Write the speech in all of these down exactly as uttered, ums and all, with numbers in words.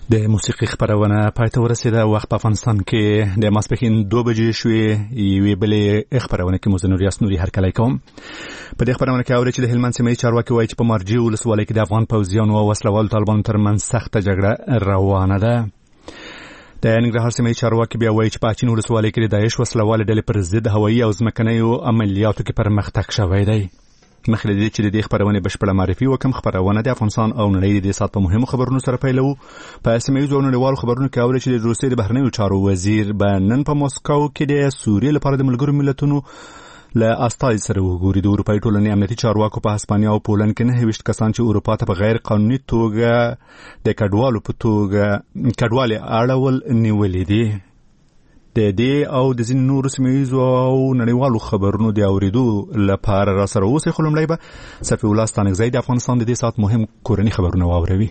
د موسیقي خبرونه پای ته ورسېده. وخت په افغانستان کې د ماسپښین دوه بجې شوې. یوې بلې خبرونه کې مو زه نوریاس نوري هرکلی کوم. په دې خبرونه کې اورئ چې د هلمند سیمه ییز چارواکي وایي چې په مارجې ولسوالۍ کې د افغان پوځیانو او وسلوالو طالبانو ترمنځ سخته جګړه روانه ده. د ننګرهار سیمه ییز چارواکي بیا وایي چې په اچین ولسوالۍ کې د داعش وسلوالې ډلې پر ضد هوایي او ځمکنیو عملیاتو کې پرمختګ شوی دی. مخکې له دې چې د دې خبرونې بشپړه معرفي وکم، خبرونه د افغانستان او نړۍ د دې ساعت په مهمو خبرونو سره پیلوو. په سیمه ییزو او نړیوالو خبرونو کې اورئ چې د روسیې د بهرنیو چارو وزیر به نن په مسکو کې د سوریې لپاره د ملګرو ملتونو له استازي سره وګوري. د اروپایي ټولنې امنیتي چارواکو په هسپانیا او پولند کې نهه ویشت کسان چې اروپا ته په غیر قانوني توګه د کډوالو په توګه کډوالې اړول نیولې دي. د دې او د ځینو نورو سیمه ییزو او نړیوالو خبرونو د اورېدو لپاره را سره اوسئ. خو لومړی به صفي الله ستانکزی د افغانستان د دې ساعت مهم کورني خبرونه واوروي.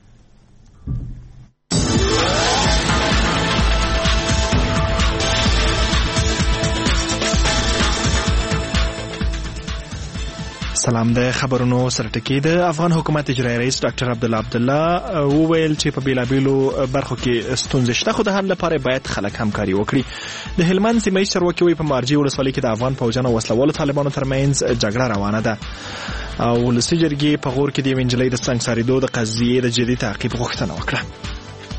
سلام. د خبرونو سره ټکی د افغان حکومت اجرایی رئیس ډاکټر عبدالله عبدالله وویل چې په بیلابیلو برخو کې ستونزې شته، خو د حل لپاره باید خلک همکاري وکړي. د هلمند سیمه ییز چارواکي وایي په مارجې ولسوالۍ کې د افغان پوځیانو او وسلوالو طالبانو ترمنځ جګړه روانه ده او ولسي جرګې په غور کې د یوې نجلۍ د څنګسارېدو د قضیې د جدي تعقیب غوښتنه وکړه.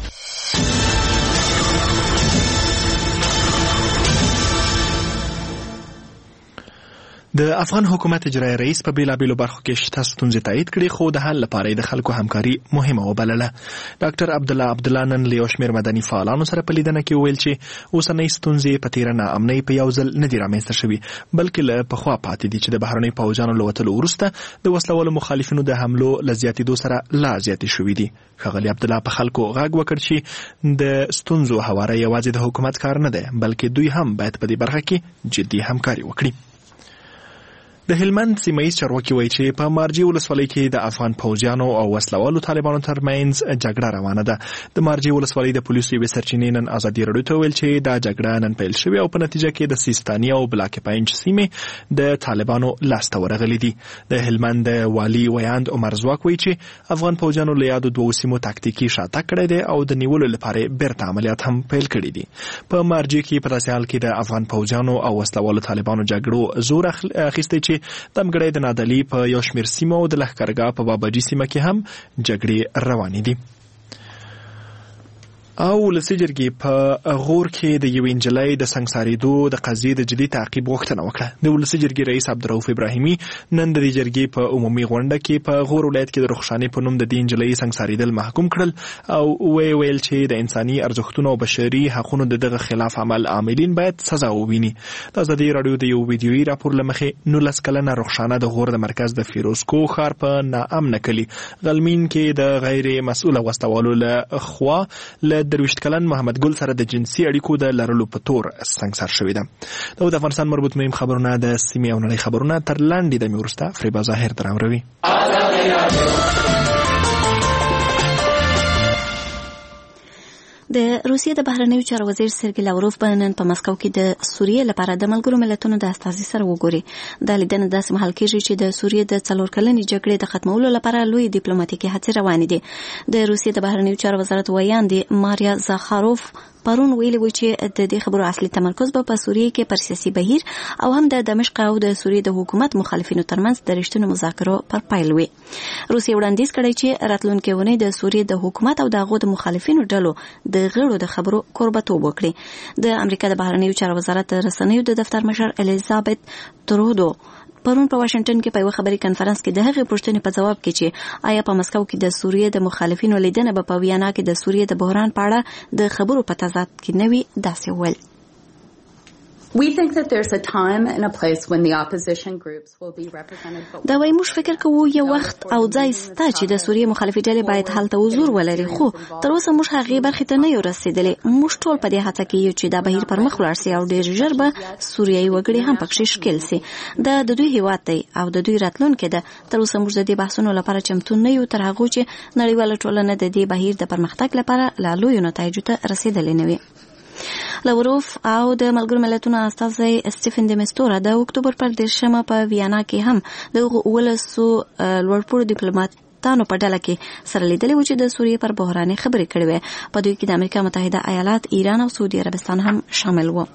د افغان حکومت اجرایی رئیس په بیلابیلو برخو کې شته ستونزې تایید کړي، خو د حل لپاره د خلکو همکاري مهمه وبلله. ډاکټر عبدالله عبدالله نن له یو شمېر مدني فعالانو سره په لیدنه کې وویل چې اوسنۍ ستونزې په تېره ناامنۍ په یو ځل نه دي رامنځته شوي، بلکې له پخوا پاتې دي چې د بهرنیو پوځیانو له وتلو وروسته د وسلوالو مخالفینو د حملو له زیاتېدو سره لا زیاتې شوي دي. ښاغلي عبدالله په خلکو غږ وکړ چې د ستونزو هواری یوازې د حکومت کار نه دی، بلکې دوی هم باید په دې برخه کې جدي همکاري وکړي. د هلمند سیمه ییز چارواکي وایي چې په مارجې ولسوالۍ کې د افغان پوځیانو او وسلوالو طالبانو ترمنځ جګړه روانه ده. د مارجې ولسوالۍ د پولیسو یوې سرچینې نن ازادي راډیو ته ویل چې دا جګړه نن پیل شوې او په نتیجه کې د سیستاني او بلاک پنج سیمې د طالبانو لاسته ورغلي دي. د هلمند والي ویاند عمر ځواک وایي چې افغان پوځیانو له یادو دوو سیمو تاکتیکي شاتګ کړی دی او د نیولو لپاره بیرته عملیات هم پیل کړي دي. په مارجې کې په داسې حال کې د افغان پوځیانو او وسلوالو طالبانو جګړو زور اخیستی چې دمګړی د نادعلي په یو شمېر سیمو او د لښکرګاه په بابجي سیمه کې هم جګړې روانې دي. او ولسي جرګې په غور کې د یوې نجلۍ د څنګسارېدو د قضیې د جدي تعقیب غوښتنه وکړه. د ولسي جرګې رئیس عبدالرؤف ابراهیمي نن د دې جرګې په عمومي غونډه کې په غور ولایت کې د رخشانې په نوم د دې نجلۍ څنګسارېدل محکوم کړل او ویې ویل چې د انساني ارزښتونو او بشري حقونو د دغه خلاف عمل عاملین باید سزا وویني. د ازادي راډیو د یو ویډیویي راپور له مخې نولس کلنه رخشانه د غور د مرکز د فیروزکو ښار په ناامنه کلي غلمین کې د غیر مسؤله وسلوالو له خوا له درویشت کلن محمد ګل سره د جنسي اړیکو د لرلو په تور څنګسار شوې ده. د افغانستان مربوط مهم خبرونه د سیمې او نړۍ خبرونه تر لاندې دمې وروسته فریبا ظاهر دراوروي. د روسیې د بهرنیو چارو وزیر سرګی لاوروف به نن په مسکو کې د سوریې لپاره د ملګرو ملتونو د استازي سره وګوري. دا لیدنه داسې مهال کېږي چې د سوریې د څلور کلنې جګړې د ختمولو لپاره لوی ډیپلوماټیکي هڅې روانې دي. د روسیې د بهرنیو چارو وزارت ویاندې ماریا زاخاروف پرون ویلي و چې د دې خبرو اصلي تمرکز به په سوریې کې پر سیاسي بهیر او هم د دمشق او د سوریې د حکومت مخالفینو ترمنځ د رښتینو مذاکرو پر پیل وي. روسیې وړاندیز کړی چې راتلونکې اونۍ د سوریې د حکومت او د هغو د مخالفینو ډلو د غړو د خبرو کوربهتوب وکړي. د امریکا د بهرنیو چارو وزارت رسنیو د دفتر مشر الیزابت ترودو پرون په واشنگټن کې په یو خبري کنفرانس کې د هغې پوښتنې په ځواب کې چې آیا په مسکو کې د سوریې د مخالفینو لیدنه به په ویانا کې د سوریې د بحران په اړه د خبرو په تضاد کې نه وي، داسې وویل. We think that there's a time and a place when the opposition groups will be represented. دا وایي موږ فکر کوو یو وخت او ځای سته چې د سوریې مخالفې ډلې باید هلته حضور ولري، خو تر اوسه موږ هغې برخې ته نه یو رسېدلي. موږ ټول په دې هڅه کې یو چې دا بهیر پر مخ ولاړ سي او ډېر ژر به سوریایي وګړي هم پکښې ښکېل سي. دا د دوی هېواد دی او د دوی راتلونکی ده. تر اوسه موږ د دې بحثونو لپاره چمتو نه یو تر هغو چې نړیواله ټولنه د دې بهیر د پرمختګ لپاره لا لویو نتایجو ته رسېدلې نه وي. لاوروف او د ملګرو ملتونو استازی سټیفن د مستوره د اکتوبر پر دېرشمه په ویانا کې هم د ولسو لوړپوړو ډیپلوماټ دوستانو په ډله کې سره لیدلي و چې د سوریې پر بحراني خبرې کړې وې. په دوی کې د امریکا متحده ایالات، ایران او سعودي عربستان هم شامل و.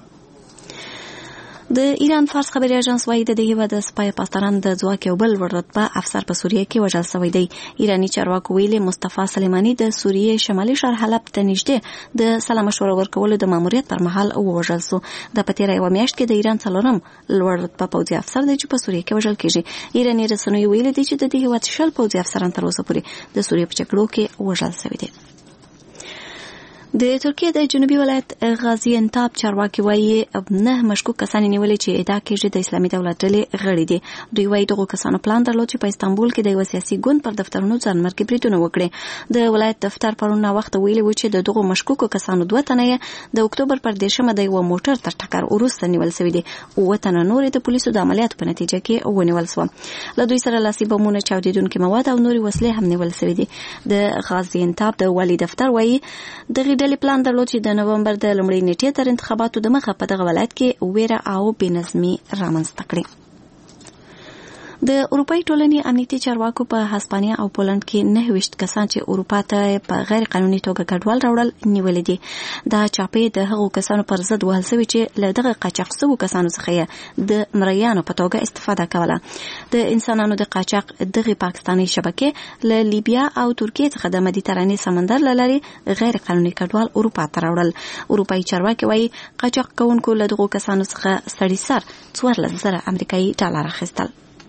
د ایران فارس خبري اژانس وايي د هیواد د سپای پاسداران د ځواک یو بل لوړ رتبه افسر په سوریه کې وژل شوی دی. ایرانی چارواکو ویلي مصطفی سلیمانی د سوریې شمالي ښار حلب ته نږدې د سلا مشوره ورکولو د ماموریت پر مهال ووژل شو. د په تېره یوه میاشت کې د ایران څلورم لوړ رتبه پوځي افسر دی چې په سوریه کې وژل کېږي. ایراني رسنیو ویلي دي چې د دې هیواد شل پوځي افسران تر اوسه پورې د سوریې په جګړو کې وژل شوي دي. د ترکیه د جنوبي ولایت غازی انتاب چارواکي وایي نه مشکوک کسان نیولې چې ادعا کېږي د اسلامي دولت ډلې غړي دي. دوی وایي دغه کسانو پلان درلود چې په استانبول کې د یو سیاسي ګوند پر دفترونو ځانمرګي بریدونه وکړي. د ولایت دفتر پرون وخت ویلي و چې د دغه مشکوکو کسانو دوه تنه د اکتوبر پر دیرشمه د یو موټر تر ټکر وروسته نیول شوي دي. اووه تنه نور د پولیسو د عملیاتو په نتیجه کې ونیول شول. له دوی سره لاسي بمونه، چاودیدونکي مواد او نورې وسلې هم نیول شوي دي. د غازی انتاب د والي دفتر وایي دغه ډلې پلان درلود چې د نومبر د لومړۍ نیټې تر انتخاباتو د مخه په دغه ولایت کې ویره او بېنظمي رامنځته کړي. د اروپایي ټولنې امنیتي چارواکو په هسپانیا او پولند کې نهه ویشت کسان چې اروپا ته په غیر قانوني توګه کډوال راوړل نیولې دي. دا چاپې د هغو کسانو پر ضد وهل شوي چې له دغه قاچاق شوو کسانو څخه یې د مریانو په توګه استفاده کوله. د انسانانو د قاچاق دغه پاکستاني شبکې له لیبیا او ترکیې څخه د مدیترانې سمندر له لارې غیر قانوني کډوال اروپا ته راوړل. اروپایي چارواکي وایي قاچاق کوونکو له دغو کسانو څخه سړي سر څوارلس زره امریکایي ډالر اخیستل.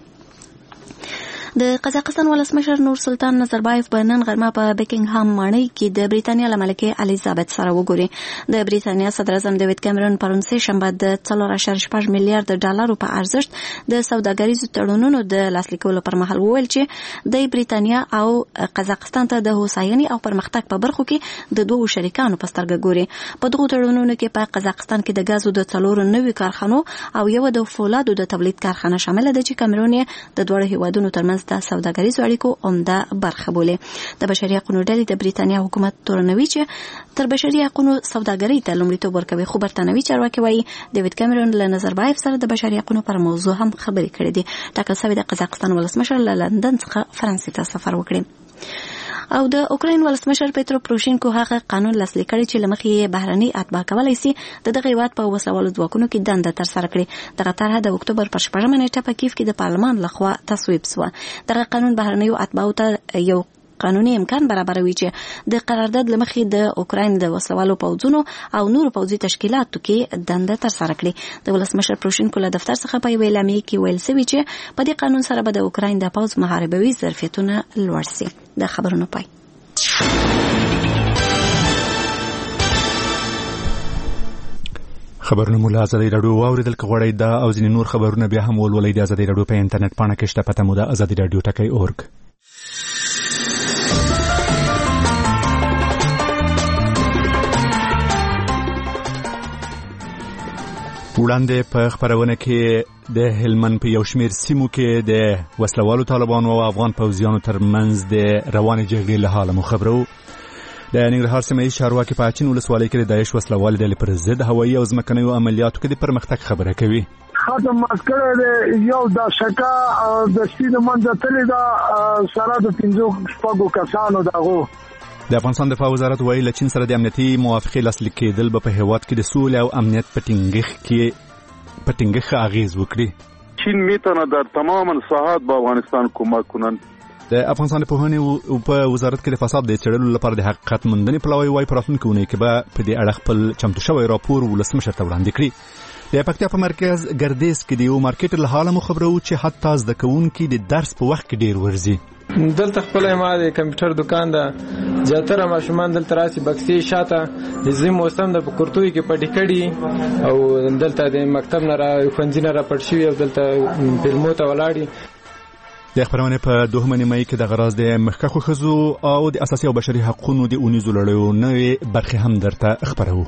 د قزاقستان ولسمشر نور سلطان نظربایف په نن غرمه په بکینګهام ماڼۍ کې د بریتانیا له ملکې الیزابت سره وګوري. د بریتانیا صدر اعظم ډیوډ کیمرون پرون سه شنبه د څلور اعشاریه شپږ میلیارډ ډالرو په ارزښت د سوداګریزو تړونونو د لاسلیک کولو پر مهال وویل چې د بریتانیا او قزاقستان ته د هوساینې او پرمختګ په برخو کې د دوه شریکانو په سترګه ګوري. په دغو تړونونو کې په قزاقستان کې د غازو د څلورو نوي کارخانو او یو د فولادو د تولید کارخانه شامل ده چې کیمرون یې د دوه هیوادونو ترمنځ د سوداګریزو اړیکو عمده برخه بولي. د بشري حقوقو ډلې د بریتانیا حکومت تورنوي چې تر بشري حقوقو سوداګرۍ ته لومړیتوب ورکوي. خو برتانوي چارواکي وایي ډیوډ کیمرون له نظربایف سره د بشري حقوقو پر موضوع هم خبرې کړې دي. ټاکل شوی د قزاقستان ولسمشر له لندن څخه فرانسې ته سفر وکړي. او د اوکراین ولسمشر پیترو پروشینکو هغه قانون لاسلیک کړی چې لمخې یې بهرني اتباع کولای شي د دغه هیواد په وسلوالو ځواکونو کې دنده ترسره کړي. دغه طرحه د اکتوبر پر شپږمه نیټه په کیف کې د پارلمان لخوا تصویب شوه. دغه قانون بهرنیو اتباعو ته یو قانوني امکان برابروي چې د قرارداد لمخې د اوکراین د وسلوالو پوځونو او نورو پوځي تشکیلاتو کې دنده ترسره کړي. د ولسمشر پروشینکو له دفتر څخه په یوه اعلامیه کې ویل شوي چې په دې قانون سره به د اوکراین د پوځ محاربوي ظرفیتونه لوړ شي. د خبرونو پای. خبرونه مو له ازادي راډیو واوریدل. که غواړئ دا او ځینې نور خبرونه بیا هم ولولئ د ازادي راډیو په انټرنیټ پاڼه کې شته. پته مو ده ازادي راډیو ټکی اورګ. وړاندې په خبرونه کې د هلمند په یو شمېر سیمو کې د وسلوالو طالبانو او افغان پوځیانو ترمنځ د روانې جګړې له حاله مو خبرو. د ننګرهار سیمه ییز چارواکي په اچین ولسوالۍ کې د داعش وسلوالې ډلې پر ضد هوایي او ځمکنیو عملیاتو کې د پرمختګ خبره کوي. ختم مسکره د یو د شکا د سپینو منځ تلې دا سره د پنځو شپږو کسانو دغه. د افغانستان دفاع وزارت وایي له چین سره د امنیتي موافقې لاسلیک کېدل به په هیواد کې د سولې او امنیت په ټینګښت کې په ټینګښت اغیز وکړي. چین میتونه در تماما ساحات به افغانستان کمک کنند. د افغانستان په پوهنې په وزارت کې د فساد د څېړلو لپاره د حقیقت موندنې پلوی وایي په راتلونکي اونۍ کې به په دې اړه خپل چمتو شوی راپور ولسمشر ته وړاندې کړي. د پکتیا په مرکز ګردیز کې د یو مارکیټ له حاله مو خبرو چې حتی زده کوونکي د درس په وخت کې ډیر ورځي. دلته خپل ما د کمپیوټر دکان ده، زیاتره ماشومان دلته راسي بکسي شاته د زم موسم د پکورتوي کې پټی کړي او دلته د مکتب نه را خونځینه را پټ شي او دلته فلمو ته ولاړي. د خبرونه په دوهمه نیمه کې د غراز د مخکخو خزو او د اساسي او بشري حقوقو د اونیزو لړیو نوې برخه هم درته خبرو.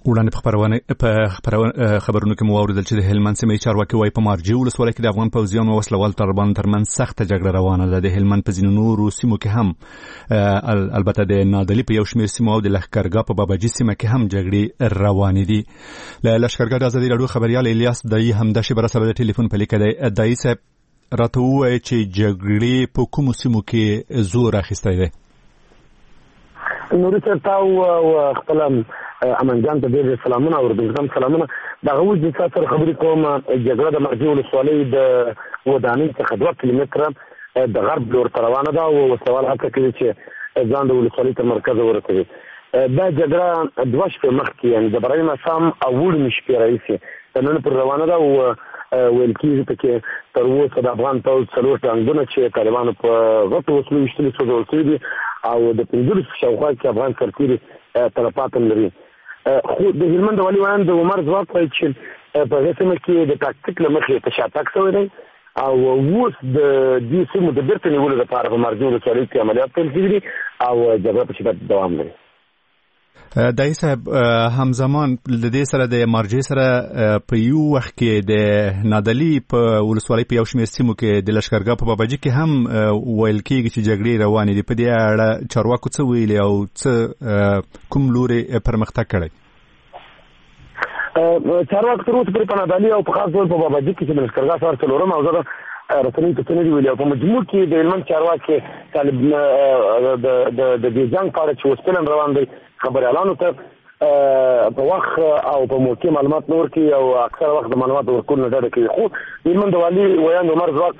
وړاندې په خبرونه په خبرونو کې مو اوریدل چې د هلمند سیمې چارواکي وايي په مارجې ولسوالۍ کې د افغان پوځیانو او وسلوال طالبانو ترمنځ سخته جګړه روانه ده. د هلمند په ځینو نورو سیمو کې هم البته د نادلي په یو شمېر سیمو او د لښکرګاه په باباجي سیمه کې هم جګړې روانې دي. له لښکرګاه د ازادي راډیو خبریال الیاس دایي همدا شیبه سره د ټلیفون په لیکه دی. دایي صاحب راته ووایي چې جګړې په کومو سیمو کې زور اخیستی دی؟ نوري صاحب تاسو خپل امان جان ته ډېر سلامونه او ورته سلامونه. دغه اوس د تاسو سره خبرې کوم. جګړه د مارجې ولسوالۍ د ودانۍ څخه دوه کیلومتره د غرب لور ته روانه ده او وسوال هڅه کوي چې ځان د ولسوالۍ تر مرکزه ورسوي. دا جګړه دوه شپې مخکې یعنې د برای ماښام او وړمې شپې راهیسې نن پر روانه ده او ویل کېږي پکې تر اوسه د افغان پوځ څلور ټانکونه چې طالبانو په غټو وسلو ویشتلي سوځول شوي دي او د پنځلسو شاوخوا کې افغان سرتېري تلفات هم لري. خو د هلمند والي ویان د عمر ځواک وایي چې په هغې سیمه کې د تاکتیک له مخې تشاتک شوی دی او اوس د دې سیمو د بیرته نیولو لپاره په مارجې ولسوالۍ کې عملیات پیل شوي دي او جګړه په شدت دوام لري. دایي صاحب همزمان د دې سره د مارجې سره په یو وخت کې د نادلي په ولسوالۍ په یو شمېر سیمو کې د لښکرګاه په باباجي کې هم ویل کېږي چې جګړې روانې دي. په دې اړه چارواکو څه ویلي او څه کوم لوري پرمختګ کړی؟ چارواکو تر اوسه پورې په نادلي او په خاص ډول په باباجي کې چې د لښکرګاه ښار څلورم او زه رسنۍ ته څه نه دي ویلي او په مجموع کې د هلمند چارواکي طالب د دې جنګ په اړه چې اوس فلم روان دی خبريالانو ته په وخت او په موقع معلومات نور کې او اکثر وخت د معلومات ورکول نه ډډه کوي. خو هلمند والي ویان عمر ځواک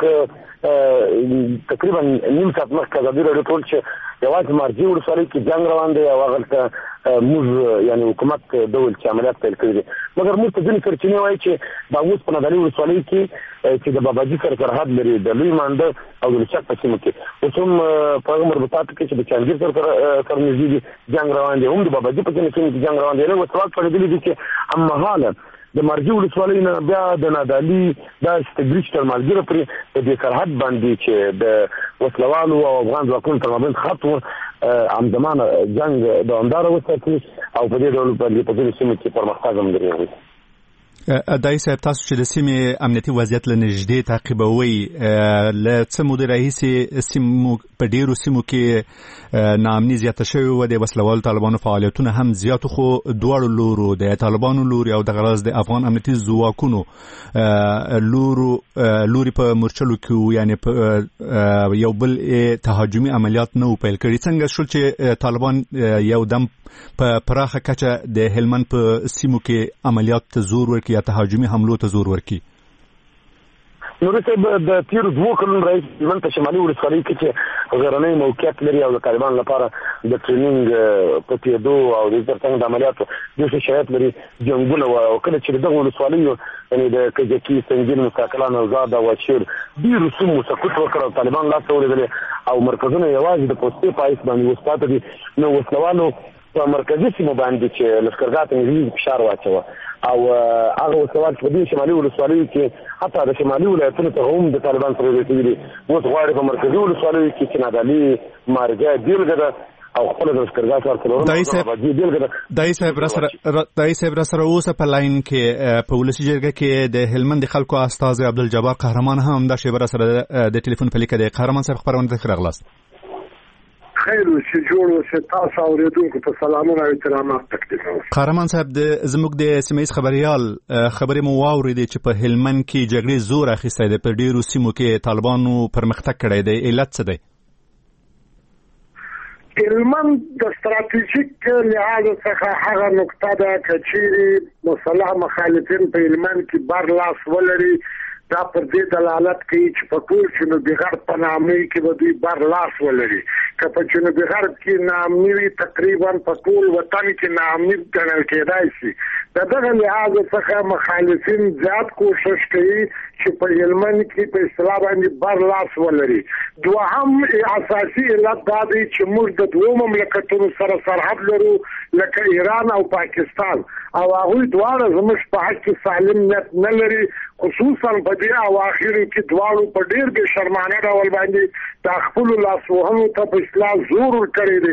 تقریبا نیم ساعت مخکې ازادي راډیو ټول چې یوازې مارجې ولسوالۍ کې جنګ روان دی او هغلته موږ یعنې حکومت ډول چې عملیات پیل کړي دي. مګر موږ ته ځینې سرچینې وایي چې دا اوس په نادلي ولسوالۍ کې چې د باباجي سره سرحد لري د لوی مانده او د لچک په سیمو کې اوس هم په هغه مربوطاتو کې چې د چانګیر سره سره نږدې دي جنګ روان دی. هم د باباجي په سیمو کې جنګ روان دی. نو سوال پرېدلي دي چې هممهاله د مارجې ولسوالۍ نه بیا د نادالي دا ستګریچ تر مالګیره پورې د دې سرحد باندې چې د وسلوالو او افغان ځواکونو تر مابین خط و همزمانه جنګ دوامداره وساتي او په دې ډول باندې په دې سیمه کې پرمختګ هم لري. دایي صاحب تاسو چې د سیمې امنیتي وضعیت له نږدې تعقیبوئ له څه مودې راهیسې سیمو په ډېرو سیمو کې ناامني زیاته شوې وه د وسلوالو طالبانو فعالیتونه هم زیاتو خو دواړو لورو د طالبانو لوري او دغه راز د افغان امنیتي ځواکونو لورو لوري په مورچلو کې یعنې یو بل تهاجمي عملیات نه و پیل کړي. څنګه شول چې طالبان یو دم په پراخه کچه د هلمند په سیمو کې عملیات ته زور ورکړي یا تهاجمي حملو ته زور ورکړي؟ نور صاحب د تیرو دوه کلونو راهیسې هلمند په شمالي ولسوالۍ کې چې غرنی موقعیت لري او د طالبانو لپاره د ټریننګ په تېدو او د ترڅنګ د عملیاتو ډېر ښه شرایط لري جنګونه وه او کله چې د دغو ولسوالیو یعنې د کجکي سنګین مستقلان او زاد او واشیر ډېرو سیمو سقوط وکړ او طالبان لاسته ورېدلې او مرکزونه یوازې د پوستې په حیث باندې اوس پاته دي. نو وسلوالو په مرکزي سیمو باندې چې لښکرګاه ته نږدې فشار واچوه او هغه وسلوال چې په دې شمالي ولسوالیو کې حتی د شمالي ولایتونو ته هم د طالبان سره رسېدلي دي. اوس غواړي په مرکزي ولسوالیو کې چې نادالي مارجه بېلګه ده او خپله د لښکرګاه ښار څلورم بېلګه ده. دایي صاحب را سره اوسه په لاین کې په ولسي جرګه کې د هلمند د خلکو استازی عبدالجبار قهرمان هم همدا شیبه را سره د ټلیفون په لیکه دی. قهرمان صاحب خپرونه ته ښه راغلاست. خیر اوسې جوړ اوسې تاسو اورېدونکو ته سلامونه او احترامات تقدیم کوم. قهرمان صاحب د زموږ د سیمه ییز خبریال خبرې مو واورېدې چې په هلمند کې جګړې زور اخیستی دی، په ډېرو سیمو کې طالبانو پرمختګ کړی دی. علت څه دی؟ هلمند د ستراتیژیک لحاظ څخه هغه نقطه ده که چیرې مسلح مخالفین په هلمند کې بر لاس ولري دا پر دې دلالت کوي چې په ټول جنوبي غرب په نامنۍ کې به دوی بر لاس ولري. که په جنوبي غرب کې ناامني وي تقریبا په ټول وطن کې ناامني ګڼل کېدای شي. د دغه لحاظ څخه مخالفین زیات کوشش کوي چې په هلمند کې په اصطلاح باندې بر لاس ولري. دوهم اساسي علت دا دی چې موږ د دوو مملکتونو سره سرحد لرو لکه ایران او پاکستان او هغوی دواړه زموږ په حق کې سالم نیت نه لري، خصوصا په دې اواخرو کې دواړو په ډېر بې شرمانه ډول باندې د خپلو لاسوهنو ته په اصطلاح زور ورکړی دی.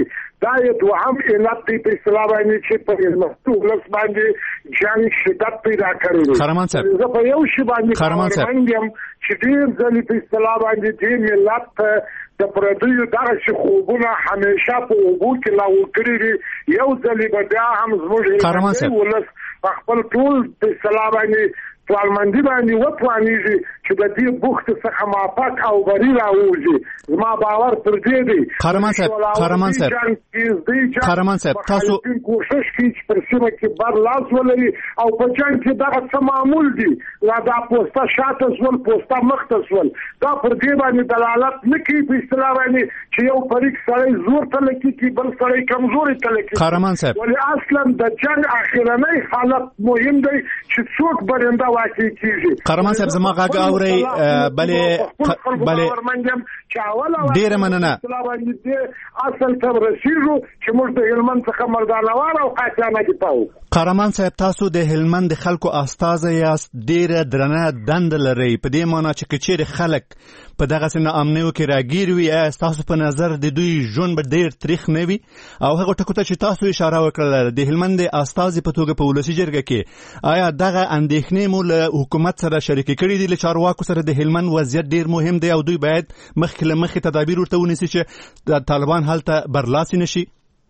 دا یو دوهم علت دی په اصطلاح باندې چې په هلمند ولس باندې جنگ شدت پیدا کړی. خرمان صاحب زه په یو شی باندې خرمان صاحب چې ډېر ځلې په اصطلاح باندې دې ملت د پردیو دغه خوبونه همیشه په اوبو کې لاول کړي دي. یو ځلې به بیا هم زموږ ولس په خپل ټول په اصطلاح باندې ټولمندي باندې وتوانیږي چې د دې بوخت څخه مافق او بری راوځي. زما باور پر دې دی. خرمان صاحب خرمان صاحب خرمان صاحب تاسو کوشش کوي چې پر سیمه کې بر لاس ولري او په جنګ کې دغه څه معمول دي. لا دا پوسټه شاته سول پوسټه مخته سول دا پر دې باندې دلالت نه کوي په اصطلاح باندې چې یو فریق سړی زور ته لکې کی بل سړی کمزوري ته لکې. خرمان صاحب ولی اصلا د جنگ اخرنۍ حالت مهم دی چې څوک برنده واقع کیږي. خرمان صاحب زما غاګ اوري بلې بلې ډیر مننه اصل ته رسیدو چې موږ د هلمند څخه مردانوار او قاچانه دي پاو. قهرمان صاحب تاسو د هلمند خلکو استازی یاست ډیره درنه دند لري په دې معنی چې کچېر خلک په دغه سن امنیو کې راګیر وي تاسو په نظر د دوی ژوند به ډیر تاریخ نه وي او هغه ټکو ته چې تاسو اشاره وکړه د هلمند استازی په توګه په ولسی جرګه کې آیا دغه اندېښنې مو له حکومت سره شریک کړي دي له چارواکو سره د هلمند وضعیت ډیر مهم دی او دوی باید مخکې له مخکې تدابیر ورته ونیسي چې د طالبان هلته برلاسي نشي؟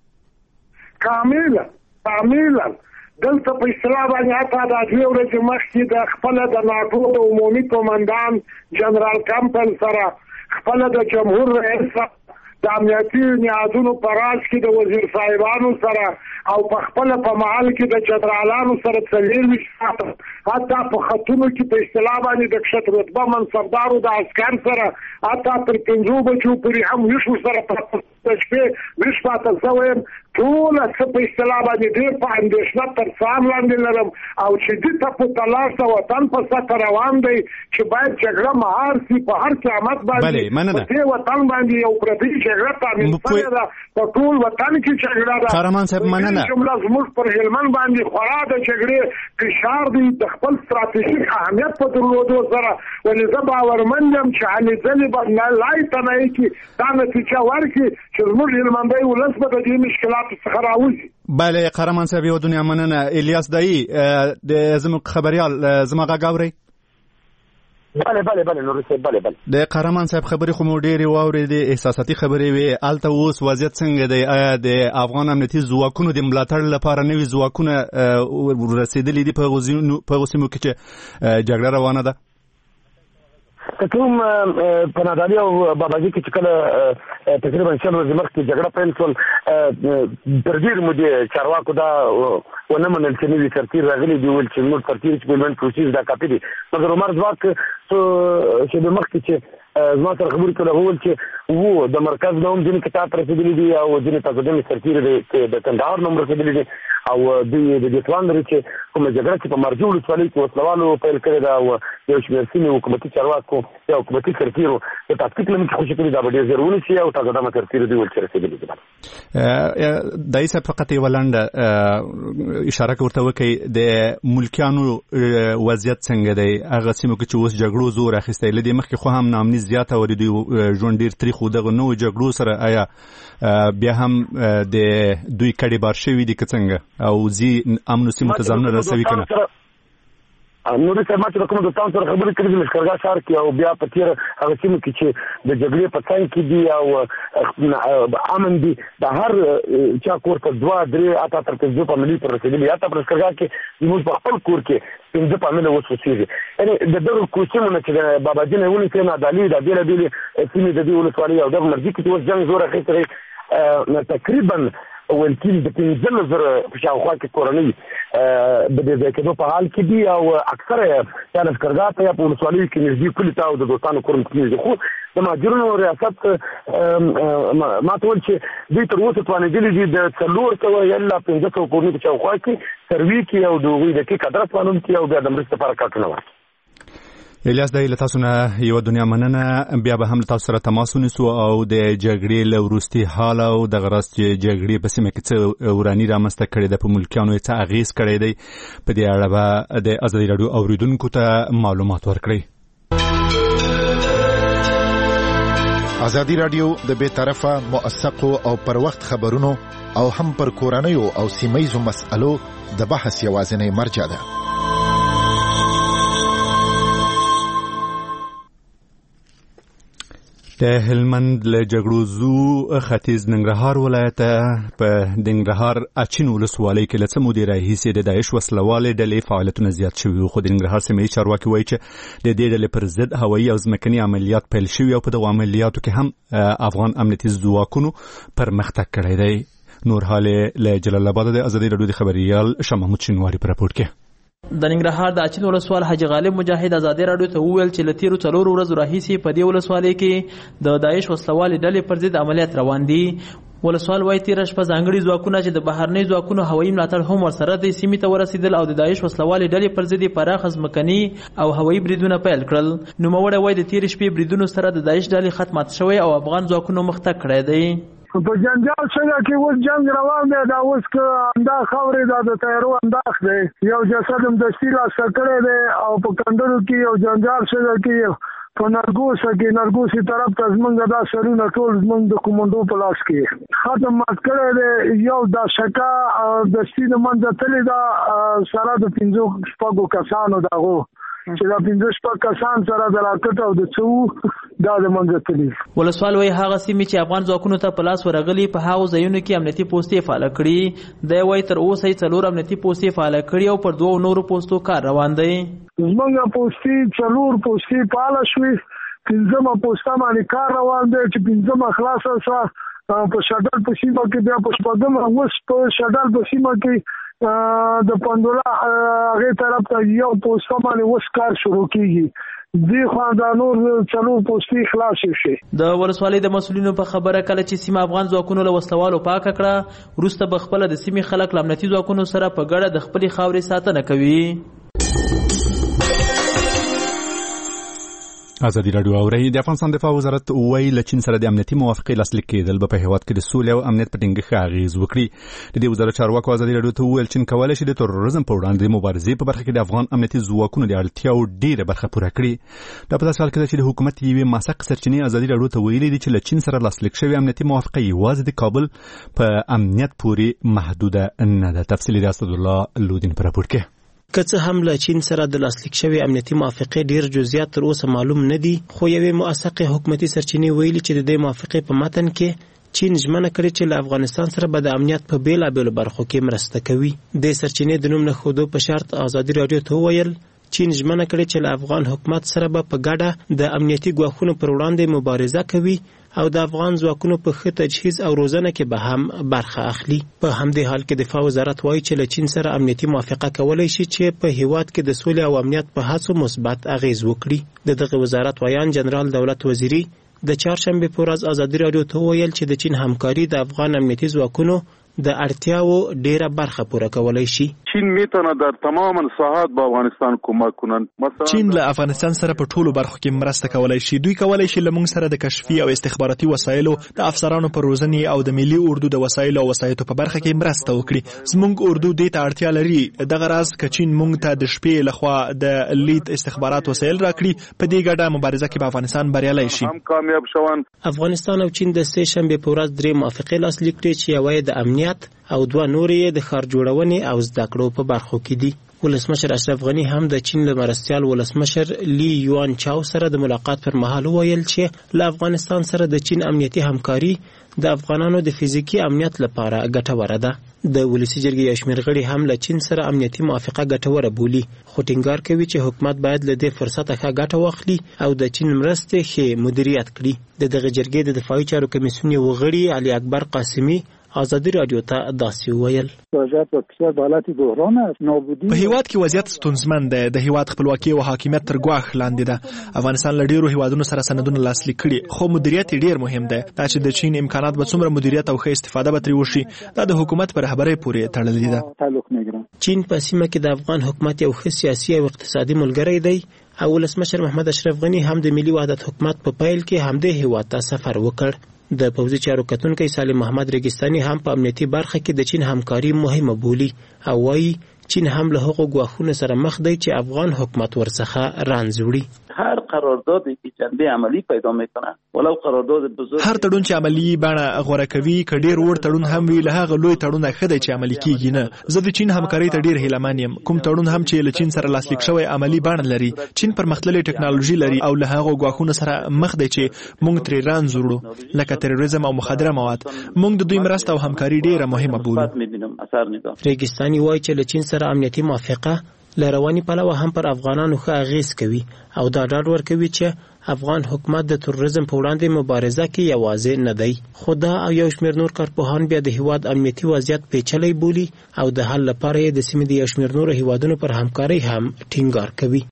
کاملا کاملا دلته په اصطلاح باندې حتی د دوه ورځې مخکې د خپل د ناټو د عمومي قومندان جنرال کمپل سره خپل د جمهور رئیس د امنیتي نیازونو په راز کې د وزیر صاحبانو سره او په خپل په محل کې د جنرالانو سره څلور ساعت حتی په خطونو کې په اصطلاح باندې د کښت رتبه منصبدارو د عسکر سره حتی تر پنځو بجو پورې هم ویشو سره په شپې ویش پاته زویم ټول څه په اصطلاح باندې ډېر په اندېښنه تر څام لاندې لرم او چې دې ته په تلاش د وطن په سطح روان دی چې باید جګړه مهار سي په هر قیامت باندې په دې وطن باندې یو پردي جګړه تامین شوې ده په ټول وطن کې جګړه ده. قهرمان صاحب مننه. جمله زموږ پر هلمند باندې خورا د جګړې فشار دی د خپل ستراتیژیک اهمیت په درلودو سره ولې زه باورمند یم چې علي ځلې به لای تنهایي کې دا نتیجه ورکړي چې زموږ هلمندی ولس به د دې مشکلات څخه راوځي. بله قهرمان صاحب یو دنیا مننه. الیاس دایی د زموږ خبریال زما غږ اورئ؟ بله بله بله نور صاحب بله بله د قهرمان صاحب خبرې خو مو ډېرې واورېدې احساساتي خبرې وې هلته اوس وضعیت څنګه دی؟ آیا د افغان امنیتي ځواکونو د ملاتړ لپاره نوي ځواکونه رسېدلي دي په هغو سیمو کې چې جګړه روانه ده؟ کوم په نادالي او باباجي کې چې کله تقریبا شل ورځې مخکې جګړه پیل شول تر ډېرې مودې چارواکو دا ونه منل چې نوي سرتیر راغلي دي ویل چې موږ سرتیر چې په هلمند کې اوسېږي دا کافي دي مګر عمر ځواک چې د مخکې چې زما سره خبرې کړې وویل چې و د مرکز نه هم ځینې کتاب رسېدلي دي او ځینې تقدمې سرتیر د کندهار نه هم رسېدلي دي او دوی د دې توان لري چې کومه جګړه چې په مرجو ولسوالۍ کې وسلوالو پیل کړې ده او یو شمېر سیمې حکومتي چارواکو یا حکومتي سرتیرو د تاکتیک له مخې خوشي کړي دا به ډېر ژر ونیسي او تازه سرتیرو دوی ویل چې رسېدلي دي. دایي صاحب فقط یوه لنډه اشاره ورته وکړئ د ملکیانو وضعیت څنګه دی هغه سیمو کې چې اوس جګړو زور اخیستی له دې مخکې خو هم ناامني زیاته وه د دوی ژوند ډېر تریخ و دغه نوو جګړو سره آیا بیا هم د دوی کډې بار شوي دي که څنګه او ځي امنو سیمو ته ځانونه رسوي که نه؟ نوري صاحب ما چې د کومو دوستانو سره خبرې کړې دي لښکرګاه ښار کې او بیا په تېره هغه سیمو کې چې د جګړې په څنګ کې دي او امن دي د هر چا کور ته دوه درې اته تر پنځه فامیلې پر رسېدلي حتی په لښکرګاه کې زموږ په خپل کور کې پنځه فامیله اوس اوسېږي. یعنې د دغو کوچیانو نه چې د باباجي نه ونیسي نادالي دا بېلابېلې سیمې د دې ولسوالۍ او دغه مرجي کې چې اوس جنګ زور اخیستی دی تقریبا ویل کېږي د پنځلس زره په شاوخوا کې کورنۍ د دې ځای کېدو په حال کې دي او اکثره یې یا لښکرګاه ته یا په ولسوالیو کې نږدې کلي ته او د دوستانو کورونو کې نږدې خو د مهاجرونو ریاست ما ته ویل چې دوی تر اوسه توانېدلي دي د څلور سوه یا لا پنځه سوه کورنۍ په شاوخوا کې سروي کې او د هغوی دقیق ادرس معلوم کړي او بیا د مرستې لپاره کارتونه ورکړي. الیاس دایی له تاسو نه یوه دنیا مننه. بیا به هم له تاسو سره تماس ونیسو او د جګړې له وروستي حال او دغه راز چې جګړې په سیمه کې څه وراني رامنځته کړې ده په ملکیانو یې څه اغېز کړی دی په دې اړه به د ازادي راډیو اوریدونکو ته معلومات ورکړئ. ازادي رادیو د بے طرفه موثقو او پر وخت خبرونو او هم پر کورنیو او سیمایزو مسألو د بحث یوازینی مرجع ده. د هلمند له جګړوزو ختیځ ننګرهار ولایت په ننګرهار اچین ولسوالۍ کې له څه مودې راهیسې د داعش وسلوالې ډلې فعالیتونه زیات شوي خو د ننګرهار سیمې چارواکي وایي چې د دې ډلې پر ضد هوایي او ځمکني عملیات پیل شوي او په دغو عملیاتو کې هم افغان امنیتي ځواکونو پرمختګ کړی دی. نور حال له جلال آباد د ازادي راډیو د خبريال شاه محمود شینواری په راپور کې. د ننګرهار د اچین ولسوال حاجی غالب مجاهد ازادي راډیو ته وویل چې له تیرو څلورو ورځو راهیسې په دې ولسوالۍ کې د داعش وسلوالې ډلې پر ضد عملیات روان دي. ولسوال وایي تېره شپه ځانګړي ځواکونه چې د بهرني ځواکونو هوایي ملاتړ هم ورسره د سیمې ته ورسېدل او د داعش وسلوالې ډلې پر ضد یې پراخه ځمکني او هوایي بریدونه پیل کړل. نوموړی وایي د تېرې شپې بریدونو سره د داعش ډلې خط مات شوی او افغان ځواکونو مختګ کړی دی. په جنجال څنګه کې اوس جنگ روان دی دا اوس که اندا خبرې دا د تیارو انداز دی یو جسد هم دستي راسته کړی دی او په کندرو کې یو جنجال څنګه کې په نرګوس کې نرګوسي طرف ته زمونږ دا سرونه ټول زمونږ د کومندو په لاس کې ختم مات کړی دی. یو دا شکا دستي د منځه تللی دا سره د پنځو شپږو کسانو دغو چې دا پنځه شپږ کسان سره د راکټ او د څو دا د منځه تللی. ولسوال وایي هغه سیمې چې افغان ځواکونو ته په لاس ورغلي په هغو ځایونو کې امنیتي پوستې فعاله کړي. دی وایي تر اوسه یې څلور امنیتي پوستې فعاله کړي او پر دوو نورو پوستو کار روان دی. زمونږ پوستې څلور پوستې فعاله شوې پنځمه پوسته باندې کار روان دی چې پنځمه خلاصه سوه په شډل په سیمه کې بیا په شپږمه اوس په شډل په سیمه کې د پندولا هغه طرف ته یو پوسټ باندې اوس کار شروع کیږي دی خو دا نور څلور پوسټي خلاص شي. د ولسوالۍ د مسؤلینو په خبره کله چې سیمه افغان ځواکونو له وسلوالو پاک کړه وروسته به خپل د سیمې خلک له امنیتي ځواکونو سره په ګډه د خپلې خاورې ساتنه کوي. ازادي راډیو اوري د افغانستان دفاع وزارت وایي له چین سره د امنیتي موافقې لاسلیک کېدل به په هیواد کې د سولې او امنیت په ټینګښت اغېز وکړي. د دې وزارت چارواکو ازادي راډیو ته وویل چین کولی شي د تروریزم په وړاندې د مبارزې په برخه کې د افغان امنیتي ځواکونو د اړتیاو ډېره برخه پوره کړي. دا په داسې حال کې ده چې د حکومت یوې ماسک سرچینې ازادي راډیو ته ویلي دي چې له چین سره لاسلیک شوې امنیتي موافقه یوازې د کابل په امنیت پورې محدوده نه ده. تفصیل د اسدالله لودین په راپور کې. که څه هم له چین سره د لاسلیک شوی امنیتي موافقې ډیر جزئیات تر اوسه معلوم نه دي خو یوې موثقې حکومتي سرچینې ویلي چې د دې موافقې په متن کې چین ژمنه کړې چې له افغانستان سره به د امنیت په بیلابیلو برخو کې مرسته کوي. د سرچینې د نوم نه ښودو په شرط ازادي راډیو ته وویل چین ژمنه کړې چې له افغان حکومت سره به په ګډه د امنیتي ګواښونو پر وړاندې مبارزه کوي او د افغان ځواکونو په ښه تجهیز او روزنه کې به هم برخه اخلي. په همدې حال کې دفاع وزارت وایي چې له چین سره امنیتي موافقه کولی شي چې په هیواد کې د سولې او امنیت په هڅو مثبت اغیز وکړي. د دغه وزارت ویان جنرال دولت وزیری د چهارشنبه په ورځ ازادي راډیو ته وویل چې د چین همکاري د افغان امنیتي ځواکونو د اړتیاو ډیره برخه پوره کولای شي. چین میتونه در تمام ساحات به افغانستان کمک کنند. مثلا چین له افغانستان سره په ټولو برخو کې مرسته کولای شي. دوی کولای شي لمونږ سره د کشفي او استخباراتي وسایلو د افسرانو پر روزنې او د ملي اردو د وسایلو او وسایطو په برخه کې مرسته وکړي. زمونږ اردو دې ته اړتیا لري. دغه راز که چین مونږ ته د شپې لخوا د لید استخبارات وسایل راکړي په دې ګډه مبارزه کې به افغانستان بریالي شي. هم کامیاب شون. افغانستان او چین د سه شنبه په ورځ درې موافقې لاسلیک کړې چې یوه د امنیت او دوه نورې د ښار جوړونې او زده کړو په برخو کې دي. ولسمشر اشرف غنی هم د چین له مرستیال ولسمشر لی یوان چاو سره د ملاقات پر مهال وویل چې له افغانستان سره د چین امنیتي همکاري د افغانانو د فزیکي امنیت لپاره ګټوره ده. د ولسی جرګې یو شمېر غړي هم له چین سره امنیتي موافقه ګټوره بولي خو ټینګار کوي چې حکومت باید له دې فرصته ښه ګټه واخلي او د چین مرستې ښې مدیریت کړي. د دغه جرګې د دفاعي چارو کمیسیون یو غړي علي اکبر قاسمي ازادي راډیو ته داسې وویل وضعیت په حالت بحران است. نابودی په هیواد کې وضعیت ستونزمن دی. د هیواد خپلواکي او حاکمیت تر ګواښ لاندې ده. افغانستان له ډیرو هیوادونو سره سندونه لاسلیک کړي خو مدیریت ډیر مهم دی. دا چې د چین امکانات به څومره مدیریت او ښه استفاده به ترې وشي دا د حکومت پر رهبرۍ پورې تړلې ده. چین په سیمه کې د افغان حکومت یو ښه سیاسي او اقتصادي ملګری دی او ولسمشر محمد اشرف غنی هم د ملي وحدت حکومت په پیل کې همدې هیواد ته سفر وکړ. د پوځي چارو کتونکی سالم محمد ریګستاني هم په امنیتي برخه کې د چین همکاري مهمه بولي او وایي چین هم له هغو ګواښونو سره مخ دی چې افغان حکومت ورڅخه رانځ وړي. هر قراردادی که جنبه عملی پیدا میکنه ولو قرارداد بزرگ هر تړون چې عملی بڼه غوړه کوي ک ډیر وړ تړون هم وی له هغه لوی تړون خدای چې عملی کیږي نه. زه د چین همکاري ته ډیر هیلهمن یم. کوم تړون هم چې له چین سره لاسلیک شوی عملی بڼه لري. چین پرمختللې ټکنالوژي لري او له هغه غواخونه سره مخ دی چې موږ ترې رانځ وړو لکه تروریزم او مخدره مواد. موږ د دوی مرسته او همکاري ډیره مهمه بولو. ریګستاني وایي چې له چین سره امنیتي موافقه له رواني پلوه هم پر افغانانو ښه اغیز کوي او دا ډاډ ورکوي چې افغان حکومت د تروریزم په وړاندې مبارزه کې یوازې نه دی. خو دا او یو شمېر نور کارپوهان بیا د هیواد امنیتي وضعیت پیچلی بولي او د حل لپاره یې د سیمې د یو شمېر نورو هیوادونو پر همکارۍ هم ټینګار کوي.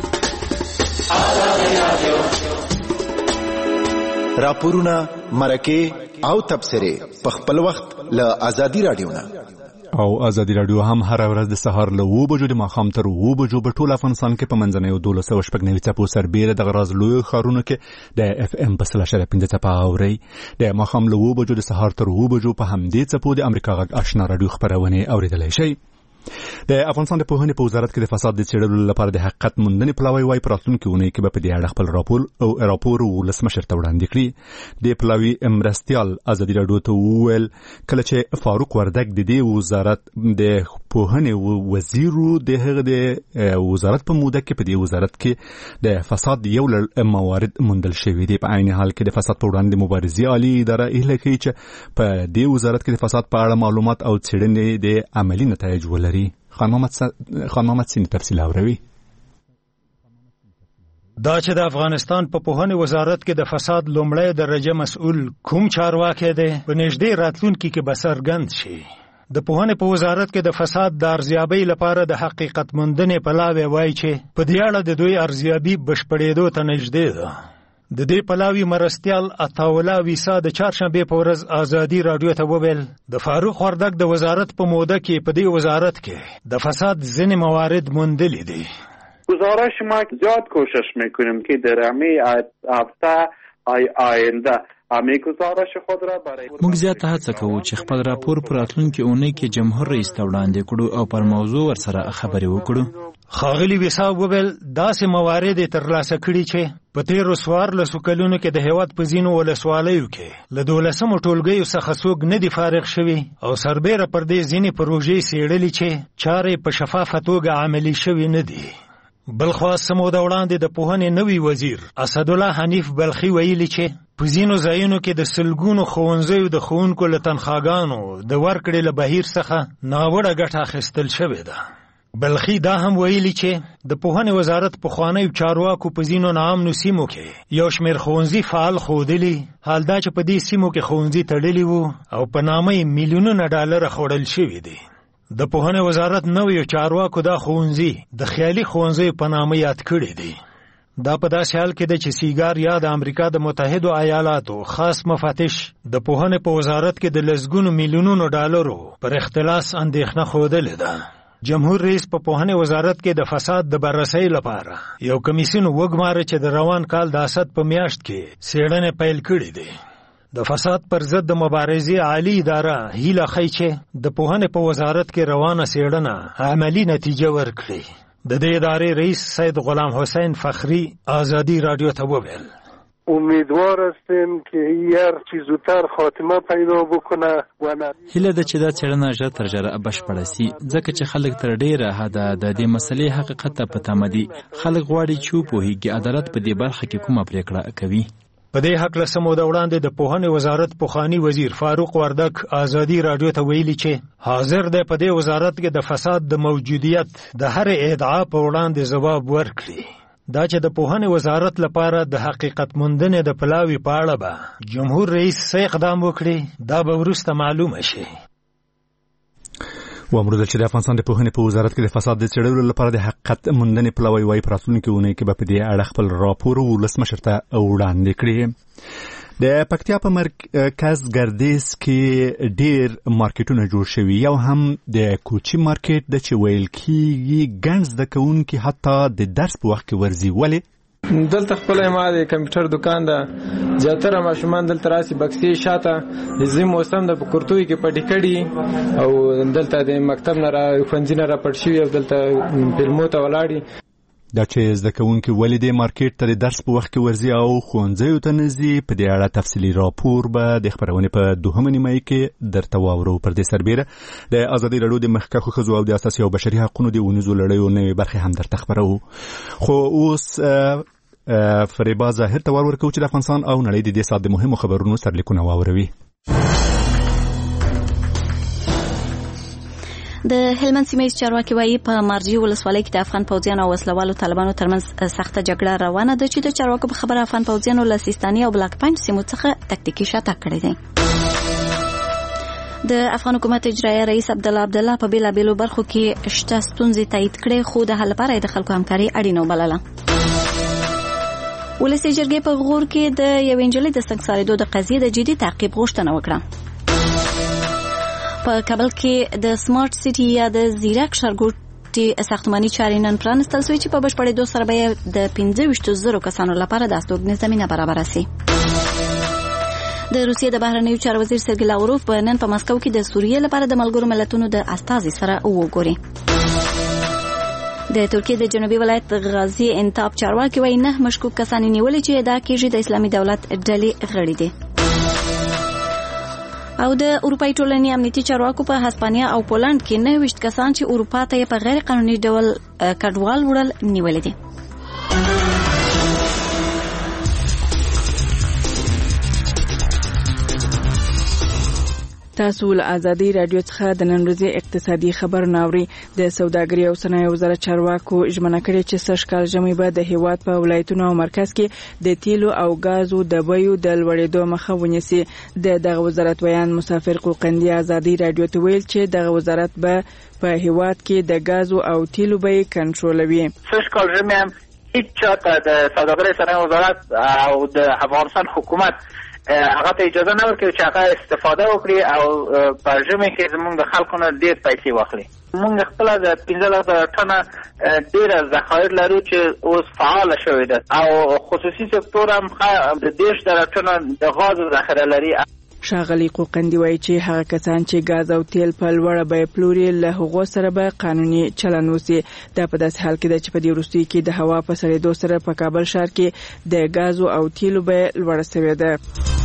راپورونه، مرکې او تبصرې په خپل وخت له ازادي رادیو نه او ازادي رادیو هم هر ورځ د سهار له اوه بجو د ماښام تر اوه بجو په ټول افغانستان کې په منځنیو دولس سوه شپږ نوي څپو سربیره دغه راز لویو ښارونو کې د اف ام په سل اشاریه پنځه څپه اورئ. د ماښام له اوه بجو د سهار تر اوه بجو په همدې څپو د امریکا غږ آشنا رادیو خپرونې اورېدلی شئ. د افغانستان د پوهنې په وزارت کې د فساد د څېړلو لپاره د حقیقت موندنې پلاوی وايي په راتلونکي اونۍ کې به په دې اړه خپل راپور او راپور ولسمشر ته وړاندې کړي. د پلاوي مرستیال ازادي راډیو ته وویل کله چې فاروق وردګ د دې وزارت د پوهنې وزیر د هغه د وزارت په موده کې په دې وزارت کې د فساد یو لړ موارد موندل شوي دي. په عین حال کې د فساد په وړاندې مبارزې عالی اداره هیله کوي چې په دې وزارت کې د فساد په اړه معلومات او څېړنې د عملی نتایج ولري. خان محمد سین تفصیل اوروي. دا چې د افغانستان په پوهنې وزارت کې د فساد لومړی درجه مسؤل کوم چارواکی دی په نږدې راتلونکي کې به څرګند شي. د پوهنې په وزارت کې د فساد د ارزیابۍ لپاره د حقیقت موندنې پلاوی وایي چې په دې اړه د دوی ارزیابي بشپړېدو ته نږدې ده. د دې پلاوي مرستیال عطاوالله ویسا د چهارشنبې په ورځ ازادي راډیو ته وویل د فاروق وردګ د وزارت په موده کې په دې وزارت کې د فساد ځینې موارد موندلي دي. گزارش ما زیاد کوشش میکنیم که در همه هفته آینده همه گزارش خود را برای موږ زیات هڅه کوو چې خپل راپور پر راتلونکي اونۍ کې جمهور رئیس ته وړاندې کړو او پر موضوع ورسره خبرې وکړو. ښاغلي ویسا وویل داسې موارد یې ترلاسه کړي چې په تېرو څوارلسو کلونو کې د هېواد په ځینو ولسوالیو کې له دولسمو ټولګیو څخه څوک نه دي فارغ شوي او سربیره پر دې ځینې پروژې څېړلي چې چارې په شفافه توګه عملي شوي نه دي. بلخوا څه موده وړاندې د پوهنې نوي وزیر اسدالله حنیف بلخي ویلي چې په ځینو ځایونو کې د سلګونو ښوونځیو د ښوونکو له تنخواګانو د ورکړې له بهیر څخه ناوړه ګټه اخیستل شوې ده. بلخي دا هم ویلي چې د پوهنې وزارت پخوانیو چارواکو په ځینو ناامنو سیمو کې یو شمېر ښوونځي فعال ښودلي، حال دا چې په دې سیمو کې ښوونځي تړلي وو او په نامه یې میلیونونه ډالره خوړل شوي دي. د پوهنې وزارت نویو چارواکو دا ښوونځي د خیالي ښوونځیو په نامه یاد کړي دي. دا په داسې حال کې ده چې سیګار یا د امریکا د متحدو ایالاتو خاص مفتش د پوهنې په وزارت کې د لسګونو میلیونونو ډالرو پر اختلاس اندېښنه ښودلې ده. جمهور رئیس په پوهنې وزارت کې د فساد د بررسۍ لپاره یو کمیسیون وګماره چې د روان کال د اسد په میاشت کې څېړنې پیل کړې دي. د فساد پر ضد د مبارزې عالی اداره هیله ښیي چې د پوهنې په وزارت کې روانه څېړنه عملي نتیجه ورکړي. د دې ادارې رئیس سید غلام حسین فخری ازادي راډیو ته وویل امیدوار هستیم که هر چی زودتر خاتمه پیدا بکنه و هیله ده چې دا څېړنه ژر تر ژره بشپړه سي ځکه چې خلک تر ډیره حده د دې مسلې حقیقت ته په تمه دي. خلک غواړي چې وپوهیږي عدالت په دې برخه کې کومه پریکړه کوي. په دې هکله څه موده وړاندې د پوهنې وزارت پخواني وزیر فاروق وردګ ازادي راډیو ته ویلي چې حاضر دی په دې وزارت کې د فساد د موجودیت د هرې ادعا په وړاندې ځواب ورکړي. دا چې د پوهنې وزارت لپاره د حقیقت موندنې د پلاوي په اړه به جمهور رئیس څه اقدام وکړي دا به وروسته معلومه شي. و امروز چې د افغانستان د پوهنې په وزارت کې د فساد د څېړلو لپاره د حقیقت موندنې پلاوی وايي په راتلونکي اونۍ کې به په دې اړه خپل راپور ولسمشر ته وړاندې کړي. د پکتیا په مرکز ګردیز کې ډیر مارکیټونه جوړ شوي، یو هم د کوچي مارکیټ د چې ویل کېږي ګڼ زده کوونکي حتی د درس په وخت کې ورځي. ولې دلته خپل ما د کمپیوټر دکان ده، زیاتره ماشومان دلته راسي بکسې شاته د زی موسم د پکورتوي کې پټې کړي او دلته د مکتب نه را ښوونځي نه را پټ شوي او دلته فلمو ته ولاړي. دا چې زده کوونکي ولې د مارکیټ ته د درس په وخت کې ورځي او ښوونځیو ته نه ځي، په دې اړه تفصیلي راپور به د خپرونې په دوهمه نیمایي کې درته واورو. پر دې سربیره د ازادي راډیو د مخکښو ښځو او د اساسي او بشري حقوقو د ونیزو لړیو نوې برخې هم درته خپرو. خو اوس فریبا ظاهر ته ور ورکوو چې د افغانستان او نړۍ د دې ساعت د مهمو خبرونو سرلیکونه واوروي. د هلمند سیمه ییز چارواکي وایي په مارجې ولسوالۍ کې د افغان پوځیانو او وسلوالو طالبانو ترمنځ سخته جګړه روانه ده چې د چارواکو په خبره افغان پوځیانو له سیستاني او بلاک پاینټ سیمو څخه تکتیکي شاتګ کړی دی. د افغان حکومت اجرایه رئیس عبدالله عبدالله په بیلابیلو برخو کې شته ستونزې تایید کړې، خو د حل لپاره د خلکو همکاري اړینه وبلله. ولسي جرګې په غور کې د یوې نجلۍ د سنګسارېدو د قضیې د جدي تعقیب غوښتنه وکړه. په کابل کې د سمارټ سټي یا د زیرک ښارګوټي ساختماني چارې نن پرانستل شوې چې په بشپړېدو سره به د پنځه ویشت زرو کسانو لپاره د استوګنې زمینه برابره شي. د روسیې د بهرنیو چارو وزیر سرګی لاوروف په نن په مسکو کې د سوریې لپاره د ملګرو ملتونو د استازي سره وګوري. د ترکیې د جنوبي ولایت غازی انتاب چارواکي وایي نه مشکوک کسان نیولې چې ادعا کېږي د اسلامي دولت ډلې غړي دي. او د اروپایي ټولنې امنیتي چارواکو په هسپانیا او پولند کې نه ویشت کسان چې اروپا ته په غیر قانوني ډول کډوال وړل نیولې دي. تاسو له ازادي رادیو څخه د نن ورځې اقتصادي خبرونه اورئ. د سوداګرۍ او صنایع وزارت چارواکو ژمنه کړې چې سږ کال ژمي به د هیواد په ولایتونو او مرکز کې د تیلو او غازو د بیو د لوړېدو مخه ونیسي. د دغه وزارت بیان مسافر قوقندي ازادي رادیو ته ویل چې دغه وزارت به په هیواد کې د غازو او تیلو بیې کنټرولوي. سږ کال ژمي هم هیڅ چاته د سوداګرۍ صنایع وزارت او د افغانستان حکومت هغه ته اجازه نه ورکوي چې هغه استفاده وکړي او په ژمي کې زموږ د خلکو نه ډېر پیسې واخلي. موږ خپل د پنځه لکه ټنه ډېره ذخایر لرو چې اوس فعاله شوې ده او خصوصي سکتور هم د دېرش زره ټنه د غازو ذخیره لري. ښاغلي قوقندي وایي چې هغه کسان چې غاز او تیل په لوړه بیه پلوري له هغو سره به قانوني چلند وشي. دا په داسې حال کې ده چې په دې وروستیو کې د هوا په سړېدو سره په کابل ښار کې د غازو او تیلو بیه لوړه شوې ده.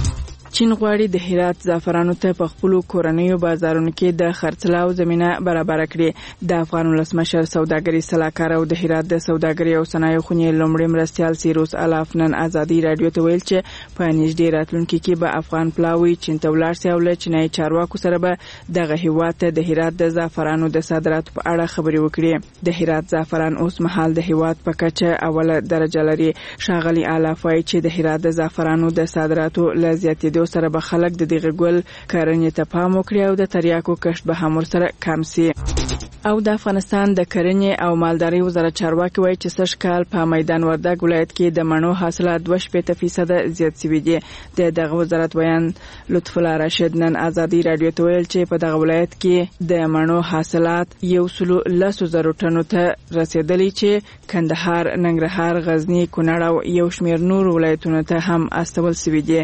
چین غواړي د هرات زعفرانو ته په خپل کورنیو بازارونو کې د خرڅلاو زمينه برابر کړي. د افغان ولسمشر سوداګري سلاکار او د هرات د سوداګري او صنایع خونې لومړی مرستيال سیروس الاف نن ازادي رادیو ته ویل چې په نږدې راتلونکي کې به افغان پلاوی چین ته ولاړ شي او له چینایي چارواکو سره به دغه هیواد ته د هرات د زعفرانو د صادراتو په اړه خبرې وکړي. د هرات زعفران اوس مهال د هیواد په کچه اوله درجه لري. ښاغلي الاف وايي چې د هرات د زعفرانو د صادراتو له زیاتېدو سره به خلک د دغه ګل کرنې ته پام وکړي او د تریاکو کښت به هم ورسره کم شي. او د افغانستان د کرنې او مالدارۍ وزارت چارواکي وایي چې سږ کال په میدان وردګ ولایت کې د مڼو حاصلات دوه شپېته فیصده زیات شوي دي. د دغه وزارت بیان لطف الله راشد نن ازادي رادیو ته ویل چې په دغه ولایت کې د مڼو حاصلات یو سلو لسو زرو ټنو ته رسیدلی چې کندهار، ننګرهار، غزنی، کونړ او یو شمېر نور ولایتونو ته هم استول شوي دي.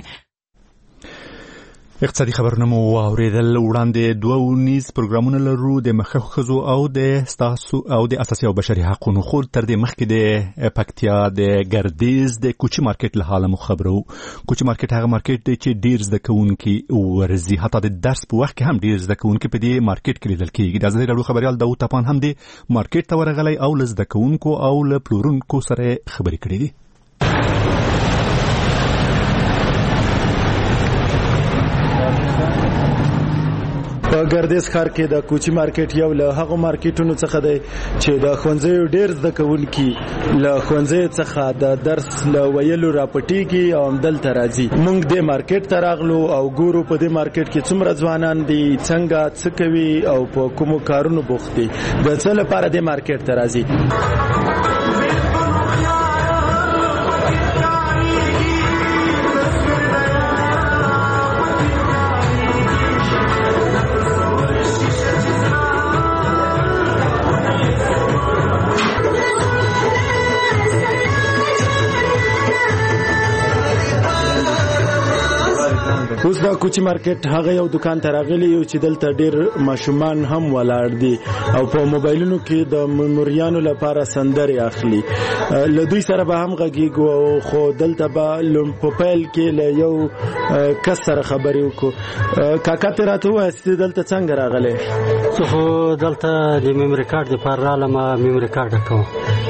اقتصادي خبرونه مو واوریدل. وړاندې دوه ونیز پروګرامونه لرو د مخکښو ښځو او د ستاسو او د اساسي او بشري حقوقو. خو تر دې مخکې د پکتیا د ګردیز د کوچي مارکیټ له حاله مو خبرو. کوچي مارکیټ هغه مارکیټ دی چې ډیر زده کوونکي ورځي، حتی د درس په وخت کې هم ډیر زده کوونکي په دې مارکیټ کې لیدل کېږي. د ازادي راډیو خبريال داوود تپان هم د مارکیټ ته ورغلی او له زده کوونکو او له پلورونکو سره خبرې کړې دي. په ګردیز ښار کې د کوچي مارکیټ یو له هغو مارکیټونو څخه دی چې د ښوونځیو ډېر زده کوونکي له ښوونځیو څخه د درس له ویلو راپټېږي او همدلته راځي. موږ دې مارکیټ ته راغلو او ګورو په دې مارکیټ کې څومره ځوانان دي، څنګه څه کوي او په کومو کارونو بوخت دي، د څه لپاره دې مارکیټ ته راځي. اوس د کوچی مارکیټ هغه یو دکان ته راغلی یو چې دلته ډیر ماشومان هم ولاړ دي او په موبایلونو کې د میموریانو لپاره سندرې اخلي. له دوی سره به هم غږیږو خو دلته به په پیل کې له یو کس سره خبرې وکړو. کاکا ته راته ووایه چې دلته څنګه راغلی؟ زه خو دلته د میموري کارډ دپاره رالم، میموري کارډ ډکوم.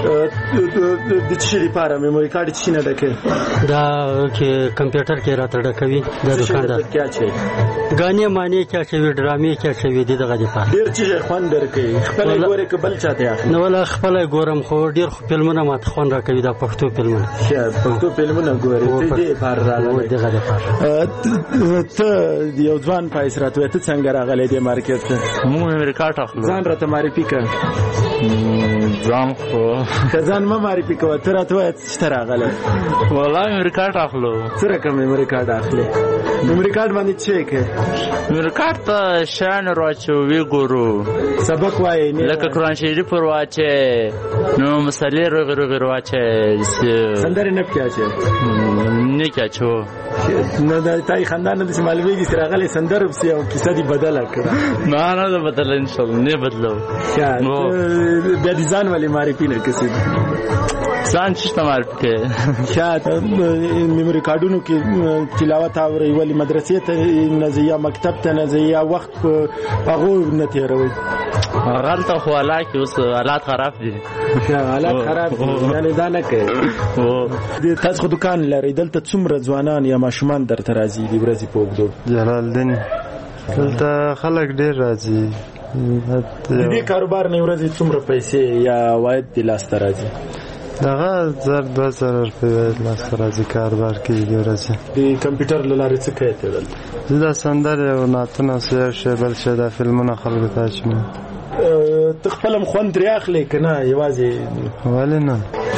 د څه شي دپاره میموري کارډ څه نه ډکوي؟ دا کې کمپیوټر کې راته ډکوي دا دوکاندار. کیا چي غانې معنی کیا چي ډرامې کیا چي دي دغه دپاره ډېر چې خوند درکوي. خپل ګورې که بل چاته اخلي؟ نه ولا خپل ګورم خو ډېر خو فلمونه ماته خوند راکوي دا پښتو فلمونه. ښه پښتو فلمونه ګورې ته دې دپاره راغلی؟ دغه دپاره. ته یو ځوان پایس راته وایه ته څنګه راغلی دې مارکېټ ته؟ موږ میموري کارټ اخلو. ځان راته معرفي کړه. ځان خو که ځان مه معرفي کوه ته راته وایه چې ته راغلی؟ والله میموري کارټ اخلو. څه رقم میموري کارټ اخلي؟ میموري کارټ باندې څه کوې؟ میموري کارټ ته شیان ورواچو ویې ګورو، سبق وایې لکه قرآن شریف ورواچې، نو مسلې روغې روغې ورواچې، سندرې نه پکې اچوې؟ نه کې اچو. نو دا تای خاندان نه داسې معلومېږي چې راغلی سندره پسې او کیسه دې بدله کړه. نه نه ده بدله انشاءالله نه بدلو. بیا دې ځان ولې معرفي نه کړې؟ ځان چېرته معرفي کړې؟ شاید میموري کارډونو کې تلاوت اورئ ولې مدرسې ته نه ځئ یا مکتب ته نه ځئ یا وخت په هغو نه تېروئ؟ هلته خو حالا کې اوس حالات خراب دي. حالات خراب دي یعنې دا نه کوې. تاسو خو دکان لرئ، دلته څومره ځوانان یا ماشومان درته راځي د ورځې په اوږدو؟ جلالدین دلته خلک ډېر راځي. د دې کاروبار نه ورځې څومره پیسې یا عواید دې لاسته راځي؟ دغه زر دوه زره روپۍ لاسته راځي کاروبار کې د ورځې. د کمپیوټر له لارې څه کوې ته دلته؟ زه دا سندرې او نعتونه څه یو شی بل شی دا فلمونه خلکو ته اچوم. ته خپل هم خوند ترې اخلې که نه یوازې؟ ولې نه.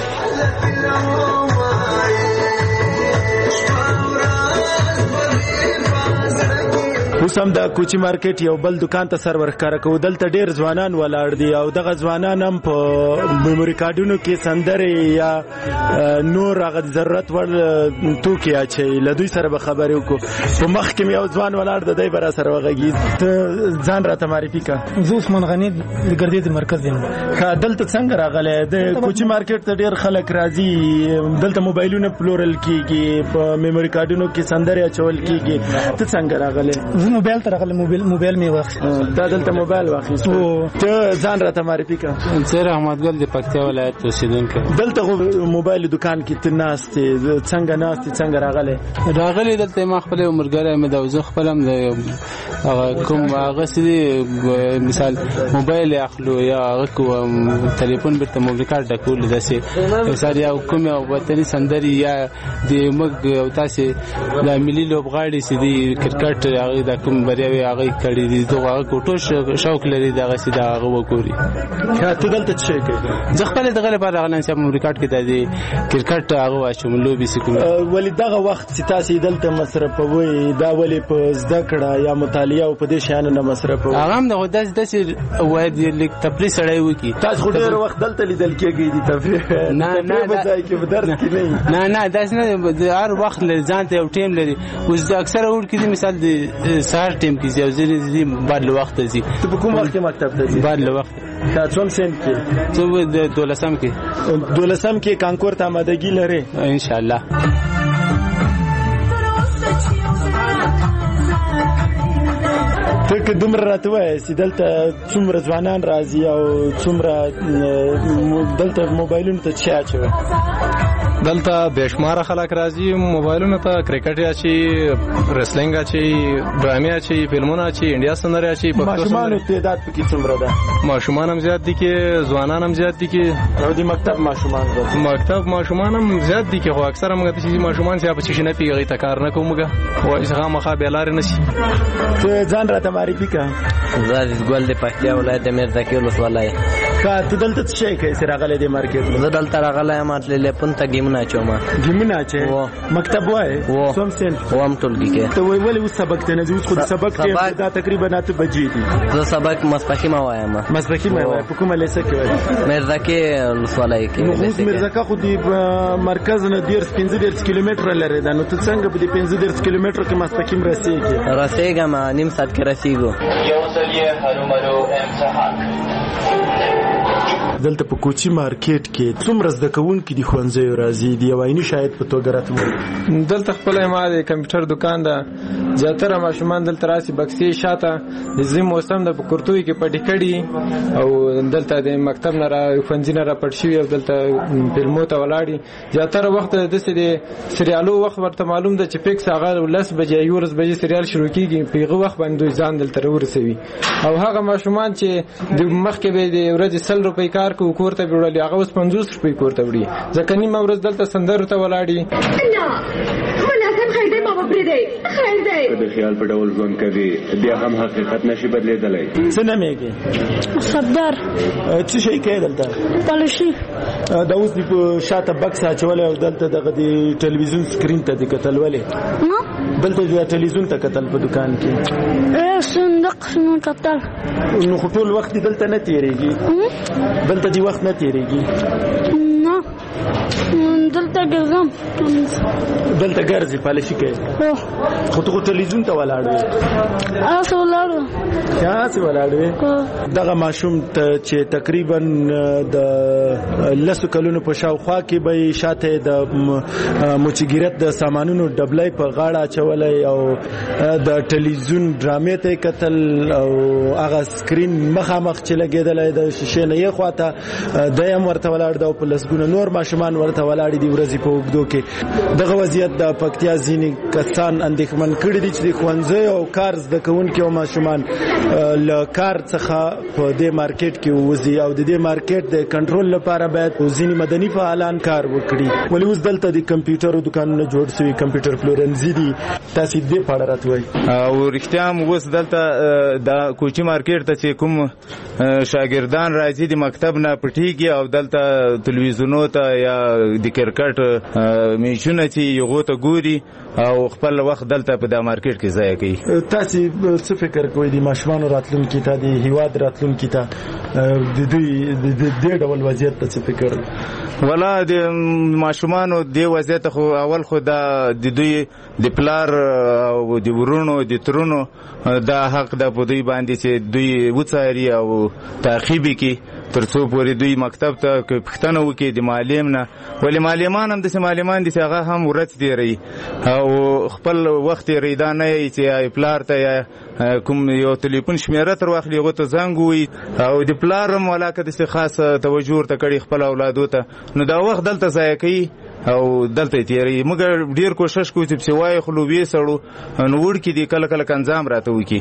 اوس هم د کوچی مارکیټ یو بل دکان ته سر ورښکاره کوو. دلته ډېر ځوانان ولاړ دي او دغه ځوانان هم په میموري کارډونو کې سندرې یا نور هغه ضرورت وړ توکي اچوي. له دوی سره به خبرې وکړو. په مخ کې مې یو ځوان ولاړ د دی به را سره وغږېږي. ته ځان راته معرفي کړه. زه عثمان غني د ګردې د مرکز یم. ښه دلته څنګه راغلی؟ د کوچی مارکیټ ته ډېر خلک راځي، دلته موبایلونه پلورل کېږي، په میموري کارډونو کې سندرې اچول کېږي. ته څنګه راغلی؟ موبایل ته راغلی. موبایل موبایل مې واخیست. دا دلته موبایل واخیست. ته ځان راته معرفي کړه. زه رحمت ګل د پکتیا ولایت اوسېدونکی. دلته خو موبایل دکان کې ته ناست یې، څنګه ناست یې؟ څنګه راغلی؟ راغلی دلته ما خپل ملګری مې د زه خپل هم د کوم هغه څه مثال موبایل اخلو یا هغه تلیفون بیرته موبایل کارت ډکول داسې مثال یا کوم وطني سندرې یا د موږ او تاسې د ملي لوبغاړي چې دي کرکټ هغه د کوم بریاوي هغه کړي دي دغه کوټو شوق لري دغه سي دا هغه وګوري. ته دلته څه کوي؟ زه خپل دغه لپاره غلان چې موږ ریکارډ کې د کرکټ هغه واچوم لوبي سکو. ولې دغه وخت چې تاسو دلته مصرفوي دا ولې په زده کړه یا مطالعه او په دې شانو نه مصرفوي؟ هغه هم دغه داس داسې وای دی لیک تفریح سړی وکی. تاسو خو ډېر وخت دلته لیدل کېږي دي تفریح. نه نه په ځای کې په درس کې نه. نه نه داس نه هر وخت ځان ته یو ټیم لري. اوس اکثره وړ کې مثال د سهار ټیم کې یو ځینې ځینې بعد له وخت ځي. ته په کوم وخت کې مکتب ته ځې؟ بعد له وخت. تا څوم سن کې؟ زه د دولسم کې. دولسم کې کانکور ته آمادګي لرې؟ ان شاء الله. ته که دومره راته وایې چې دلته څومره ځوانان راځي او څومره دلته موبایلونو ته څه اچوي؟ دلته بېشماره خلک راځي موبایلونو ته کرکټ اچي، ریسلینګ اچي، ډرامې اچي، فلمونه اچي، انډیا سندرې اچي. ماشومانو تعداد پکې څومره ده؟ ماشومان هم زیات دي کې، ځوانان هم زیات دي کې. او د مکتب ماشومان راځي؟ مکتب ماشومان هم زیات دي کې، خو اکثره موږ ته چې ماشومان چې په څه نه پیږي ته کار نه کوو موږ او هغه مخه به لارې نشي. ته ځان راته معرفي کړه. زه عزیز ګل د پکتیا ولایت د میرزاکیل ولسوالۍ. کا ته دلته څه شي کوي چې راغلی دی مارکیټ؟ زه دلته راغلی یم ټلیفون ته ګیمونه اچوم. ګیمونه اچوې؟ مکتب وایې؟ څوم صنف؟ اووم ټولګي کې. ته وایې ولې اوس سبق ته نه ځې؟ اوس خو د سبق ټایم دا تقریبا اته بجې دي. زه سبق ماسپښین وایم. ماسپښین وایې؟ په کومه لیسه کې وایې؟ میرزکې ولسوالۍ کې. نو اوس میرزکه خو د مرکز نه دېرش پنځه دېرش کیلومتره لرې ده، نو ته څنګه په دې پنځه دېرش کیلومترو کې ماسپښین رسېږې؟ رسېږم نیم ساعت کې رسېږو. یو ځل یې هرومرو امتحان. دلته په کوچي مارکیټ کې څومره زده کوونکي دي ښوونځیو راځي؟ د یو عیني شاید په توګه راته ووایي. دلته خپله ما د کمپیوټر دکان ده، زیاتره ماشومان دلته راسي بکسې شاته د ژمي موسم ده په کورتوي کې پټې کړي او دلته د مکتب نه را ښوونځي نه را پټ شوي او دلته فلمو ته ولاړي. زیاتره وخت داسې د سریالو وخت ورته معلوم ده چې فکس هغه لس بجې یولس بجې سریال شروع کېږي، په هغه وخت باندې دوی ځان دلته راورسوي. او هغه ماشومان چې د مخکې به د ورځې سل روپۍ کار کوي کور ته وړي، هغه اوس پنځوس روپۍ کور ته وړي، ځکه نیمه ورځ دلته سندرو ته ولاړي. مناسب خیر دی بابا پرېږدئ، خیر دی. د خیال په ډول ژوند کوي بیا هم حقیقت نشي بدلېدلی. څه نومېږي؟ صفدر. څه شی کوې دلته؟ پالیشي. دا اوس دې په شاته بکس اچولی او دلته دغه د ټلویزیون سکرین ته دې کتل ولې؟ دلته د ټلویزیون ته کتل په دکان کې؟ صندوق نو کتل. نو خو ټول وخت دلته نه تېرېږي؟ دلته دې وخت نه تېرېږي؟ نه دلته ګرځم. دلته ګرځې پالیشي کوې؟ خو ته خو ټلویزیون ته ولاړ وې. هسې ولاړ وم. هسې ولاړ وې؟ دغه ماشوم ته چې تقریبا د لسو کلونو په شاوخوا کې به یې شاته د مچګیرت د سامانونو ډبلی په غاړه اچولی او د ټلویزیون ډرامې ته یې کتل او هغه سکرین مخامخ چې لګېدلی د شیشې نه یې خواته دی هم ورته ولاړ ده او په لسګونه نور ماشومان ورته ولاړې دي ورځې په اوږدو کې. دغه وضعیت د پکتیا ځینې کسان اندېښمن کړي دي چې د ښوونځیو او کار زده کوونکي او ماشومان له کار څخه په دې مارکیټ کې ووځي او د دې مارکیټ د کنټرول لپاره باید ځینې مدني فعالان کار وکړي. ولې اوس دلته د کمپیوټرو دکانونه جوړ شوي، کمپیوټر پلورنځي دي، تاسې دې په اړه راته وایي؟ او رښتیا هم اوس دلته د کوچي مارکیټ ته چې کوم شاګردان راځي د مکتب نه پټېږي او دلته تلویزیونو ته یا د کرکټ میچونه چې یغو ته ګوري او خپل وخت دلته په د مارکیټ کې ضایع کوي. تاسې څه فکر کوئ د ماشومانو راتلونکي ته، د هیواد راتلونکي ته، د دوی د دې ډول وضعیت ته څه فکر؟ ولا د ماشومانو د وضعیت خو اول خو د دوی د پلار او د ورونو د ترونو دا حق د په دوی باندې چې دوی وڅاري او تعقیب کړي تر څو پورې دوی مکتب ته پوښتنه وکړي د معلم نه. ولې معلمان هم داسې معلمان دي چې هغه هم ورځ تېروي او خپل وخت یې ریدا نه یي چې پلار ته یا کوم یو تلیفون شمیره تر واخلي هغه ته زنګ ووي او د پلار هم ولاکه داسې خاصه توجه ورته کړي خپل اولادو ته، نو دا وخت دلته ضایع کوي او دلته تیری. موږ ډیر کوشش کوو چې سوای خلو وې سړو نو وړ کې دی کله کله کنځام راته وکي.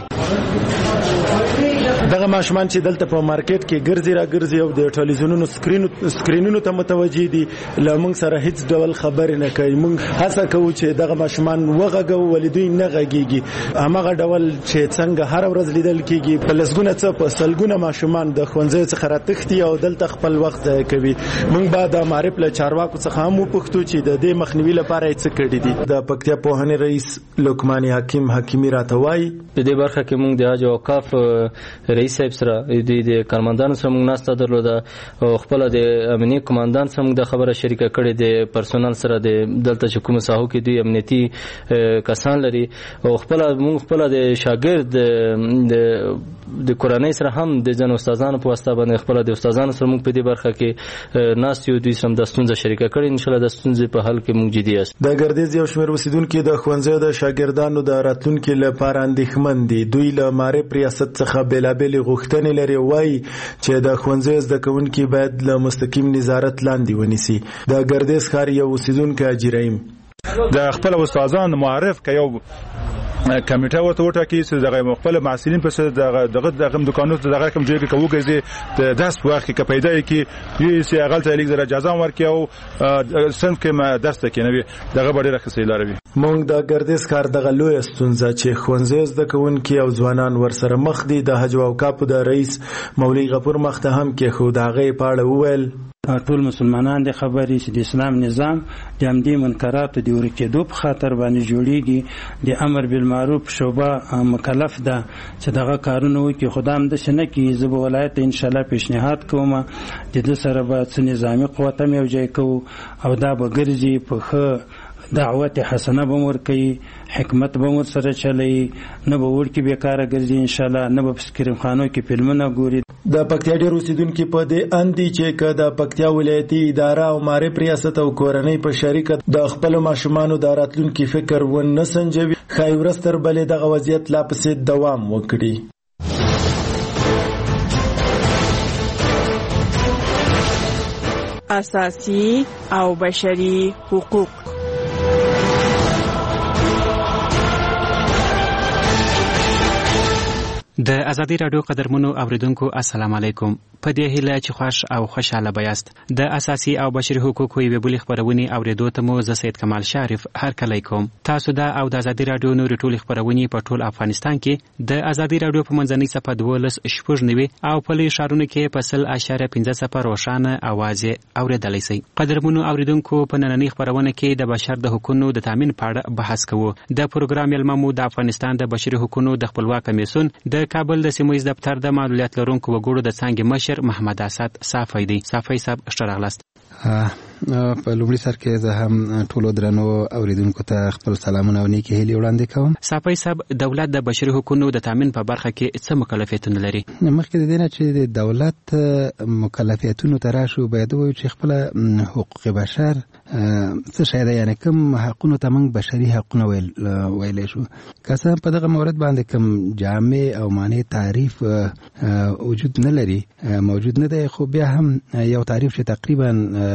دغه ماشومان چې دلته په مارکیټ کې ګرځي را ګرځي او د ټلویزیونونو سکرینو سکرینونو ته متوجي دي، له موږ سره هیڅ ډول خبرې نه کوي. موږ هڅه کوو چې دغه ماشومان وغږوو ولې دوی نه غږیږي. هماغه ډول چې څنګه هر ورځ لیدل کېږي په لسګونه څه په سلګونه ماشومان د ښوونځیو څخه راتښتي او دلته خپل وخت ضایع کوي. موږ باید د معرف له چارواکو څخه هم وپوښتو چې د دې مخنیوي لپاره یې څه کړي دي. د پکتیا پوهنې رئیس لقمان حکیم حکیمي راته وایي په دې برخه کې موږ د حج او اوقاف رئیس صاحب سره د کارمندانو سره موږ ناسته درلوده او خپل د امنیتي کمانډان سره موږ د خبره شریکه کړې د پرسونل سره د دلته چې کوم ساحو کې دوی امنیتي کسان لري او خپل موږ خپل د شاګرد د کورنۍ سره هم د ځن استادانو په واسطه باندې خپل د استادانو سره موږ په دې برخه کې ناست یو، دوی سره د ستونزې شریکه کړې. ان شاء الله د ستونزې په حل کې موږ جدي یاست. د ګردیز یو شمېر اوسیدونکو د ښوونځیو د شاګردانو د راتلونکي لپاره اندېښمن دي. دوی له معرف ریاست څخه بېلابېلې غوښتنې لري، وایي چې د ښوونځیو زده کوونکي باید له مستقیم نظارت لاندې ونیسي. د ګردیز ښار یو اوسیدونکی اجریم د خپل استادانو معرف که یو کمیټه ورته وټاکي چې دغه مخفل معسلین په سر دغه دغه دغه دکانونو ته دغه کوم ځای کې کوګزي د داس وخت کې پیدا کی یي سي غلطه لیک در اجازه ورکي او سنت کې ما درس کې نوي دغه ډیره خسې لاروي. مونږ د ګردیز کار دغه لوی ستونزه چې خوندزه زده کوونکي او ځوانان ورسره مخ دي د حج او کاپو د رئیس مولوی غفور مخته هم کې خو دغه پاړه وویل ټول مسلمانان د خبرې چې د اسلام نظام د همدې منکراتو د ورکېدو په خاطر باندې جوړیږي. د امر بالمعروف شوبه مکلف ده چې دغه کارونه وکړي، خو دا همداسې نه کېږي. زه به ولایت ته انشاءالله پیشنهاد کوم د ده سره به څه نظامي قوت هم یو ځای کوو او دا به ګرځي په ښه دعوت حسنه به ورکوي، حکمت به ورسره چلوي، نه به وړکي بیکاره ګرځي انشاءالله، نه به په سکرینخانو کې فلمونه ګوري. د پکتیا ډېر اوسیدونکي په دې اندي چې که د پکتیا ولایتي اداره او معرف ریاست او کورنۍ په شریکت د خپلو ماشومانو د راتلونکي فکر ونه سنجوي، ښایي ورځ تر بلې دغه وضعیت لا پسې دوام وکړي. اساسي او بشري حقوق. د ازادي رادیو قدرمنو اوریدونکو السلام علیکم. په دې هیله چې خوش او خوشاله بیاست. د اساسي او بشري حقوقو یوې بلې خبرونې اوریدو ته مو زه سید کمال شریف هرکلی کوم. تاسو دا او د ازادي رادیو نورې ټولې خبرونې په ټول افغانستان کې د ازادي رادیو په منځنۍ صفحه دولس شپږ نوي او په لوی ښارونو کې په سل اشاریه پنځه صفر روښانه اواز اوریدلی شئ. قدرمنو اوریدونکو په نننۍ خبرونه کې د بشر د حقوقو د تامین په اړه بحث کوو. د پروګرام مېلمه مو د افغانستان د بشري حقوقو د خپلواک کمیسیون د کابل د سیمه ییز دفتر د معلولیت لرونکو وګړو د څانګې مشر محمد اسد صافی دی. صافی صاحب ښه راغلاست. په لومړي سر کې زه هم ټولو درنو اوریدونکو ته خپل سلامونه او نیکې هیلې وړاندې کوم. صافی صاحب، دولت د بشري حقوقو د تامین په برخه کې څه مکلفیتونه لري؟ مخکې د دې نه چې د دولت مکلفیتونو ته راشو باید ووایو چې خپله حقوق بشر څه شی ده، یعنې کوم حقونو ته موږ بشري حقونه ویلی شو. که څه په دغه مورد باندې کوم جامع او معنی تعریف وجود نه لري، موجود نه دی، خو بیا هم یو تعریف چې تقریبا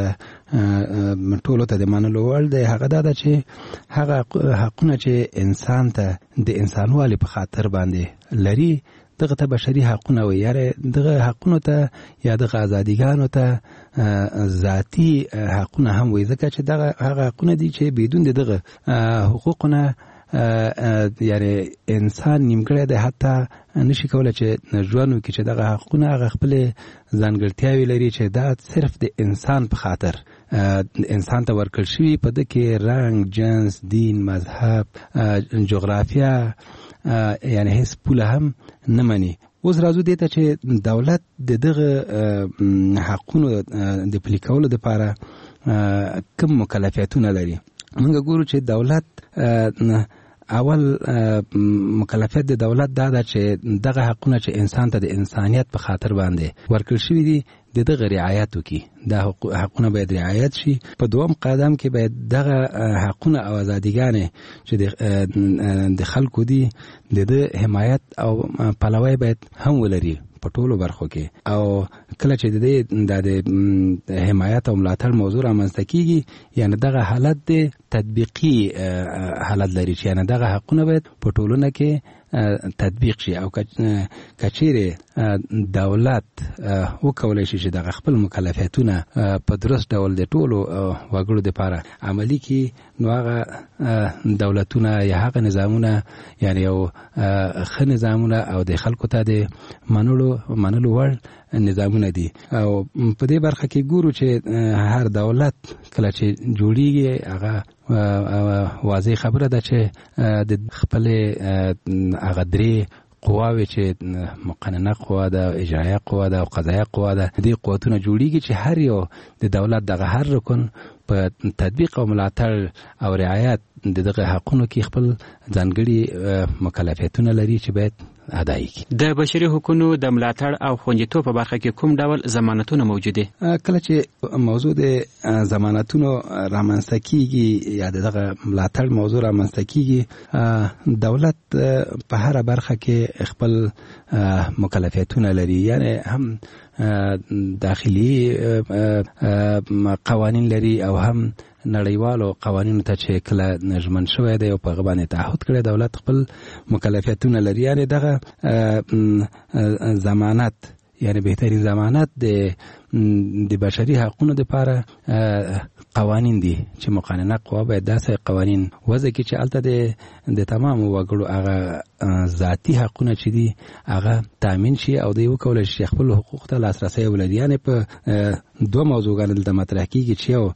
ټولو ته د منلو وړ دی هغه دا ده چې هغه حقونه چې انسان ته د انسانوالي په خاطر باندې لري دغه ته بشري حقونه وي. یعنې دغه حقونو ته یا دغه ازادیګانو ته ذاتي حقونه هم وي، ځکه چې دغه هغه حقونه دي چې بدون د دغه حقوقونه یعنی انسان نیمګړی دی، حتی نشي کولی چې ژوند وکړي، چې دغه حقونه هغه خپلې ځانګړتیاوې لري چې دا صرف د انسان په خاطر انسان ته ورکړل شوي. په ده کې رنګ، جنس، دین، مذهب، جغرافیه یعنی هیڅ پوله هم نه مني. اوس راځو دې ته چې دولت د دغه حقونو د پلي کولو دپاره کوم مکلفیتونه لري. موږ ګورو چې دولت اول مکلفیت د دولت دا ده چې دغه حقونه چې انسان ته د انسانیت په خاطر باندې ورکړل شوي دي د دغه رعایت وکړي. دا حقونه باید رعایت شي. په دوم قدم کې باید دغه حقونه او ازادیګانې چې د خلکو دي د ده حمایت او پلوی باید هم ولري په ټولو برخو کې. او کله چې د دې د حمایت او ملاتړ موضوع رامنځته کیږي، یعنی دغه حالت د تطبیقي حالت لري چې یعنی دغه حقونه باید په ټولنه کې تطبیق شي. او کچیرې دولت وکولی شي چې دغه خپل مکلفیتونه په درست ډول د ټولو وګړو دپاره عملي کړي، نو هغه دولتونه یا هغه نظامونه یعنی یو ښه نظامونه او د خلکو ته د منلو منلو وړ نظامونه دي. او په دې برخه کې ګورو چې هر دولت کله چې جوړیږي هغه واضح خبره ده چې د خپلې هغه درې قواوې چې مقننه قوا ده، اجرایه قوا ده او قضایه قوا ده، دې قوتونه جوړیږي چې هر یو د دولت دغه هر رکن په تطبیق او ملاتړ او رعایت د دغه حقونو کې خپل ځانګړي مکلفیتونه لري چې باید ادایي کړي. د بشري حقوقو د ملاتړ او خوندیتوب په برخه کې کوم ډول ضمانتونه موجود دي؟ کله چې موضوع د ضمانتونو رامنځته کیږي یا دغه ملاتړ موضوع رامنځته کیږي، دولت په هر برخه کې خپل مکلفیتونه لري. یعنی هم داخلي قوانین لري او هم نړیوالو قوانینو ته چې کله نژمن شوی دی او په هغه باندې تعهد کړی دولت خپل مکلفیتونه لري. یعنې دغه ضمانت یعنی بهترین ضمانت د د بشري حقوقو لپاره قوانین دي چې مقننه قوا باید داسې قوانین وضع کړي چې الته د د تمام وګړو هغه ذاتی حقونه چې دي هغه تامین شي او دوی وکولای شي خپل حقوق ته لاسرسی ولري. یعنی په دوه موضوعګانو دلته مطرح کیږي چې یو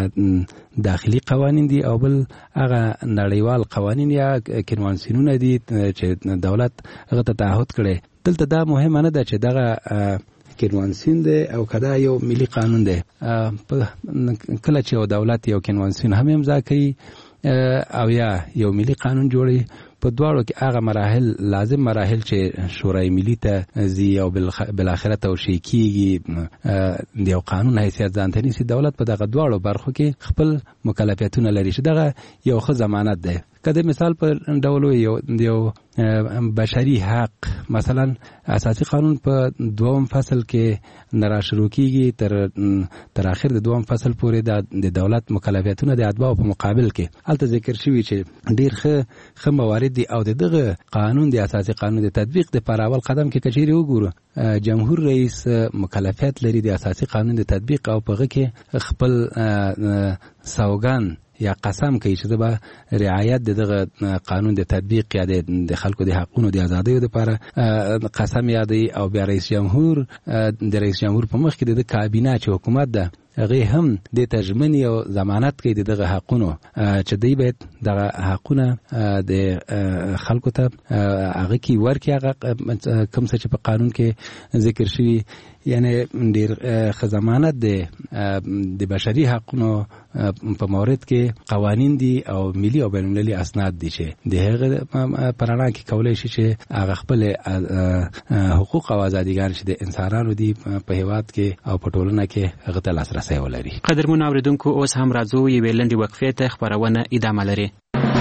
داخلي قوانین دي او بل هغه نړیوال قوانین یا کنوانسیونونه دي چې دولت هغه ته تعهد کړي. دلته دا مهمه نه ده چې دغه کنوانسیون دی او کدا یو ملي قانون دی. کله چې یو دولت یو کنوانسیون هم امضا کوي او یا یو ملي قانون جوړي، په دواړو کې هغه مراحل لازم مراحل چې شورای ملي ته ځي او بالاخره توشیح کیږي د یو قانون حیثیت ځان ته نیسي. دولت په دغه دواړو برخو کې خپل مکلفیتونه لري چې دغه یو ښه ضمانت دی. کله مثال په ډول یو یو بشري حق مثلا اساسي قانون په دوم فصل کې نرا شروع کیږي تر تر اخر د دوم فصل پورې د دولت مکلفیتونه د اتباع په مقابل کې الته ذکر شوی چې ډیر ښه ښه موارد دي او دغه قانون د اساسي قانون د تطبیق د پر اول قدم کې کچېری وګورو جمهور رئیس مکلفیت لري د اساسي قانون د تطبیق او په کې خپل سوګان یا قسم کوي چې به رعایت دغه قانون د تطبیق یا د خلکو د حقوقو د ازادۍ لپاره قسم یادي او بیا رئیس جمهور د رئیس جمهور په مخ کې د کابینه چې حکومت ده هغه هم د تضمین او ضمانت کوي دغه حقوقو چې دوی باید دغه حقوقونه د خلکو ته هغه کی ورکي هغه کوم څه چې په قانون کې ذکر شوی. یعنی ډیر ضمانت د د بشري حقوقو په مورد کې قوانین دي او ملي او بین‌المللي اسناد دي چې د هغه پرانا کې کولای شي چې هغه خپل حقوق او ازاديګان چې د انسانانو دي په هیواد کې او په ټولنه کې هغه ته لاسرسی ولري. قدرمن اوریدونکو اوس هم راځو یوې لنډې وقفې ته، خبرونه ادامه لري.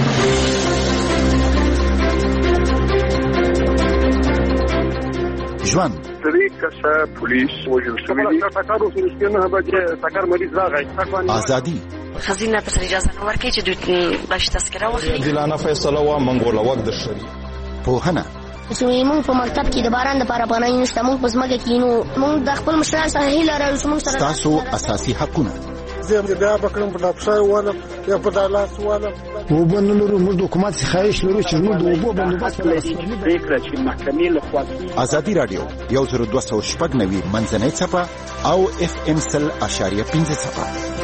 ژوند درې کسه پولیس وژل شوي دي. ټکر وشو چې نه به ټکر مریض راغی. ازادي خزینه په اجازه نه ورکړي چې دوی باش تذکره واخلي. دلانه فیصله وا منګوله وخت د شری پوهنه زموږ په مکتب کې د باران لپاره پناه نشته. موږ په ځمکه کې نو موږ د خپل مشران سره هیله لرو چې موږ سره تاسو اساسي حقونه زه بیا بکرم په ډاپشای واله یا په دالاس واله و بنلو موږ د حکومت خواهش لرو چې موږ د وبو بندوبست پریکړه چې محکمې له خوا ازادي رادیو یو زر دوه سوه شپږ نوي منځنۍ څپه او اف ام سل اشاریه پنځه څپه.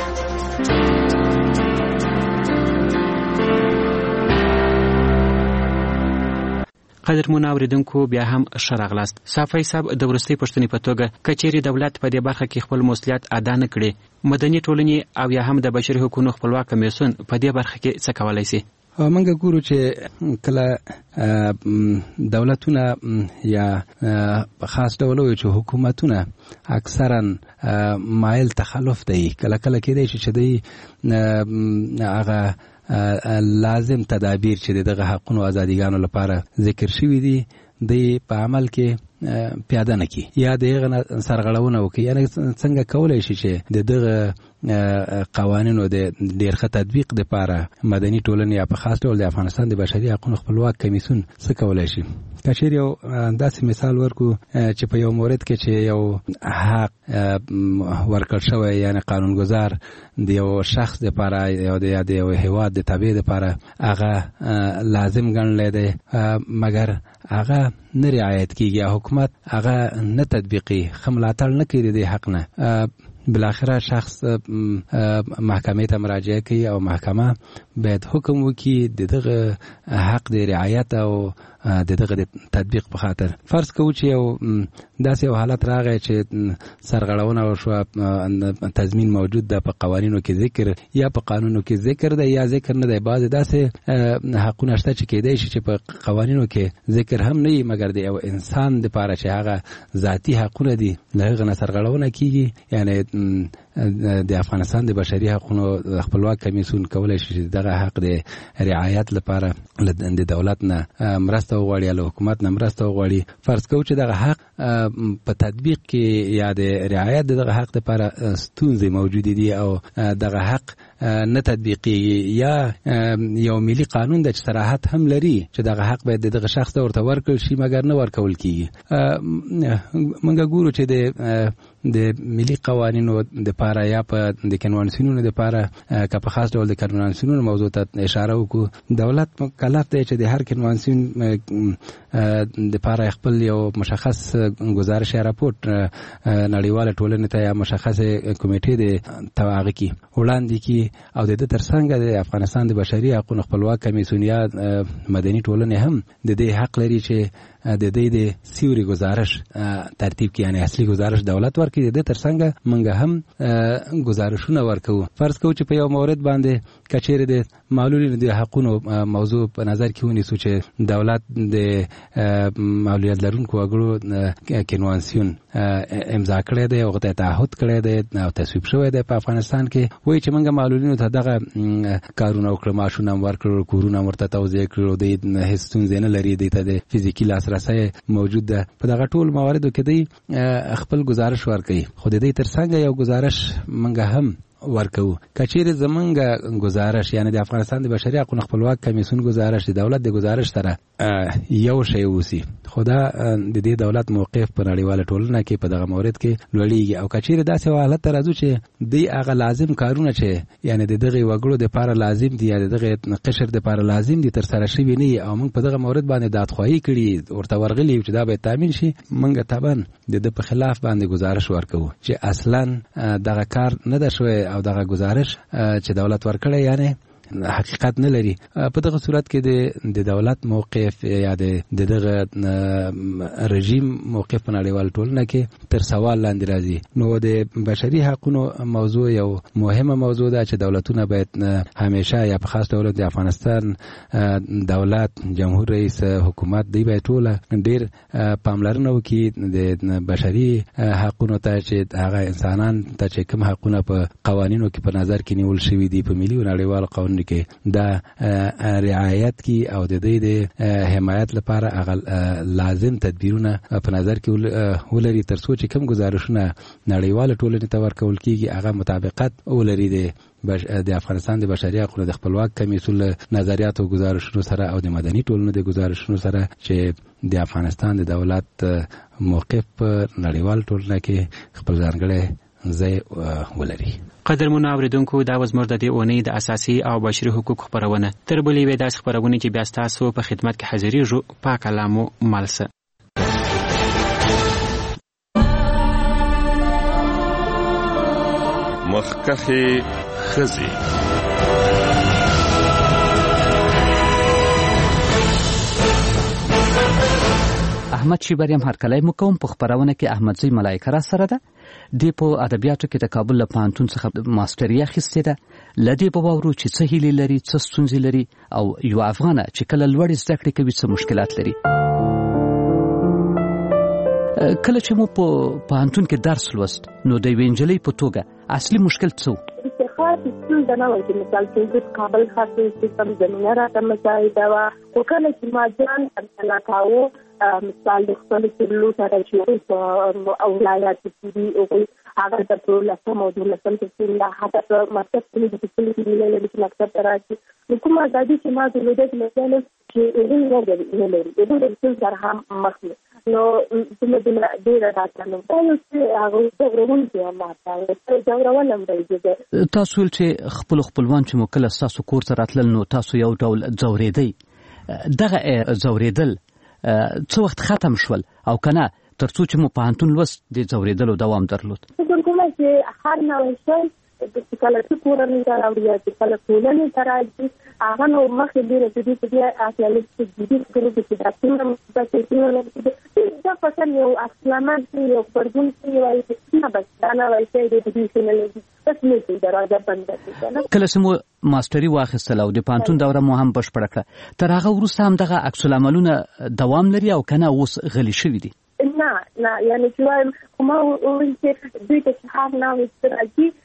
قدرمن اوریدونکو بیا هم ښه راغلاست. صافی صاحب د وروستۍ پوښتنې په توګه کچېرې دولت په دې برخه کې خپل مسؤلیت ادا نه کړي، مدني ټولنې او یا هم د بشري حقوقو خپلواک کمیسیون په دې برخه کې څه کولای شي؟ موږ ګورو چې کله دولتونه یا په خاص ډول وي چې حکومتونه اکثرا مایل تخلف دی، کله کله کېدای شي چې دی هغه لازم تدابیر چې دغه حقوقو او ازاديګانو لپاره ذکر شوی دي د په عمل کې پیاده نه کی یا دغه سرغړونه وکړي. یعنی څنګه کولای شي چې دغه قوانینو د ډیر ښه تطبیق لپاره مدني ټولنې یا په خاص ډول د افغانستان د بشري حقوقو خپلواک کمیسیون څه کولای شي؟ کچېر یو داسې مثال ورکو چې په یو مورد کې چې یو حق ورکړ شوی یعنی قانونګذار د یو شخص لپاره یا د یو هیواد د تابع لپاره هغه لازم ګڼل دی مګر هغه نه رعایت کیږي، حکومت هغه نه تطبیقي خملاتړ نه کوي د حق نه، بالاخره شخص محکمې ته مراجعه کوي او محکمه باید حکم وکړي د دغه حق د رعایت او د دغه د تطبیق په خاطر. فرض کوو چې یو داسې یو حالت راغی چې سرغړونه وشوه، تضمین موجود ده په قوانینو کې ذکر یا په قانونو کې ذکر ده یا ذکر نه ده. بعضې داسې حقونه شته چې کېدای شي چې په قوانینو کې ذکر هم نه وي مګر د یو انسان دپاره چې هغه ذاتي حقونه دي له هغه نه سرغړونه کېږي، یعنې د افغانستان د بشري حقوقو خپلواک کمیسیون کولای شي دغه حق د رعایت لپاره د دولت نه مرسته وغواړي او حکومت نه مرسته وغواړي. فرض کوو چې دغه حق په تطبیق کې یا د رعایت دغه حق لپاره ستونزې موجودې دي او دغه حق نه تطبیقي یا یو ملي قانون د صراحت هم لري چې دغه حق باید دغه شخص ته ورته ورکړل شي مګر نه ورکول کیږي. موږ ګورو چې د د ملي قوانینو د پاره یا په د کنوانسیونونو د پاره که په خاص ډول د کنوانسیونونو موضوع ته اشاره وکړو، دولت مکلف دی چې د هر کنوانسیون د پاره خپل یو مشخص گزارش یا راپورټ نړیواله ټولنې ته یا مشخص کمیټې د توغه کی وړاندې کی او د دې ترڅنګ د افغانستان د بشري حقوقو خپلواک کمیسیون یا مدني ټولنې هم د دې حق لري چې د دې د سیوري گزارش ترتیب کې یعنی اصلي گزارش دولت ورکړي. د دې ترڅنګ موږ هم گزارشونه ورکو. فرض کوو چې په یو مورد باندې کچېره د معلولینو د حقوقو موضوع په نظر کې ونیسو چې دولت د معلولیت لرونکو وګړو کنوانسیون امضا کړی دی او غته تعهد کړی دی او تصویب شوی دی په افغانستان کې، وایي چې موږ معلولینو ته دغه کارونه وکړو، معاشونه ورکړو، کورونه ورته توزیع کړو، د هیڅ ستونزې نه لري، د ته د فزیکي لاسرسي موجود ده. په دغه ټول مواردو کې دی خپل گزارش ورکړي. خو د دې ترڅنګ یو گزارش موږ هم ورکو. کچېره زمونږ گزارش یعنی د افغانستان د بشري حقوقو خپلواک کمیسیون گزارش د دولت د گزارش سره یو شی وسی، خدا د دې دولت موقف په نړیواله ټولنه کې په دغه مورد کې لوړیږي. او کچېره داسې حالت ته راځو چې دی هغه لازم کارونه چې یعنی د دغه وګړو د لپاره لازم دي یا دغه قشر د لپاره لازم دي تر سره شوی نه او موږ په دغه مورد باندې دادخواهی کړي ورته ورغلی چې دا به تامین شي، موږ طبعا د دې په خلاف باندې گزارش ورکو چې اصلا دغه کار نه ده شوی او دغه گزارش چې دولت ورکړی یعنی حقیقت نه لري. په دغه صورت کې د دولت موقف یا د دغه رژیم موقف په نړیوال ټولنه کې تر سوال لاندې راځي. نو د بشري حقوقو موضوع یو مهمه موضوع ده چې دولتونه باید همیشه یا په خاص ډول د افغانستان دولت، جمهور رئیس، حکومت دی باید ټول ډیر پاملرنه وکړي د بشري حقوقو ته چې هغه انسانان ته چې کوم حقوقونه په قوانینو کې په نظر کې نیول شوي دي په ملي او نړیوال قانون کې دا رعایت کی او د دې د حمایت لپاره هغه لازم تدبیرونه په نظر کې ولري تر څو چې کوم گزارشونه نړیواله ټولنې ته ورکول کیږي هغه مطابقت ولري د د افغانستان د بشري حقوقو د خپلواک کمیسیون نظریات او گزارشونو سره او د مدني ټولنو د گزارشونو سره چې د افغانستان د دولت موقف په نړیوال ټولنه کې خپل ځانګړی ځای ولري. قدرمنو اوریدونکو، دا و زموږ د دې اونۍ د اساسي او بشري حقوقو خپرونه. تر بلې وې داسې خپرونې چې بیا ستاسو په خدمت کې حاضرېږو. پاک الله مو مل شه. مخکښې ښځې. احمد شیبریم هرکلی مو کوم. په خپرونه کې احمدزی ملایکه را سره ده. دی په ادبیاتو کې د کابل له پوهنتون څخه ماستري اخیستې ده. له دې به واورو چې څه هیلې لري، څه ستونزې لري او یو افغانه چې کله لوړې زده کړې کوي څه مشکلات لري. کله چې مو په پوهنتون کې درس لوست نو د یوې نجلۍ په توګه اصلي مشکل څه و؟ خاص ستونزه نه وه چې مثال کې د کابل خاص سیستم زمینه راته مساعده وه. خو کله چې ما ځان پرتله کاوه مثال د خپلو سیرلو سره چې په ولایاتو کې دي هغوی هغه د لسم او دولسم تفصیل لا حتی په مکتب کې د تفصیل کې لري چې مکتب ته راځي نو کومه ازادي چې ما درلوده مثلا چې هغوی نه لري هغوی د ستونزو سره هم مخ دي. نو زموږ د ډېره راته نو دا یو څه هغوی ځورونکي هم ماته ځورول هم راځي. تاسو ویل چې خپلو خپلوان چې مو کله ستاسو کور ته راتلل نو تاسو یو ډول ځورېدئ. دغه ځورېدل څه وخت ختم شول او که نه تر څو چې مو پوهنتون لوست د ځورېدلو دوام درلود؟ فکر کوم چې هر نوی شی چې کله چې کورنۍ ته راوړي یا چې کله ټولنې ته راځي هغه نو مخکې ډېره د دې په بیا اخیالي چې جدي فکر وکړي چې دا څومره مثبت دی دا فصل یو اصلاً یو فرضون چې وایي چې نه بس دا نه وایي چې د دې څه نه لګي بس نه چې دروازه بنده کړي. کله چې مو ماستري واخیستل او د پوهنتون دوره مو هم بشپړه کړه تر هغه وروسته هم دغه عکس العملونه دوام لري او که نه اوس غلي شوي دي؟ نه نه یعنی چې وایم خو ما وویل چې دوی ته چې هر نوی څه راځي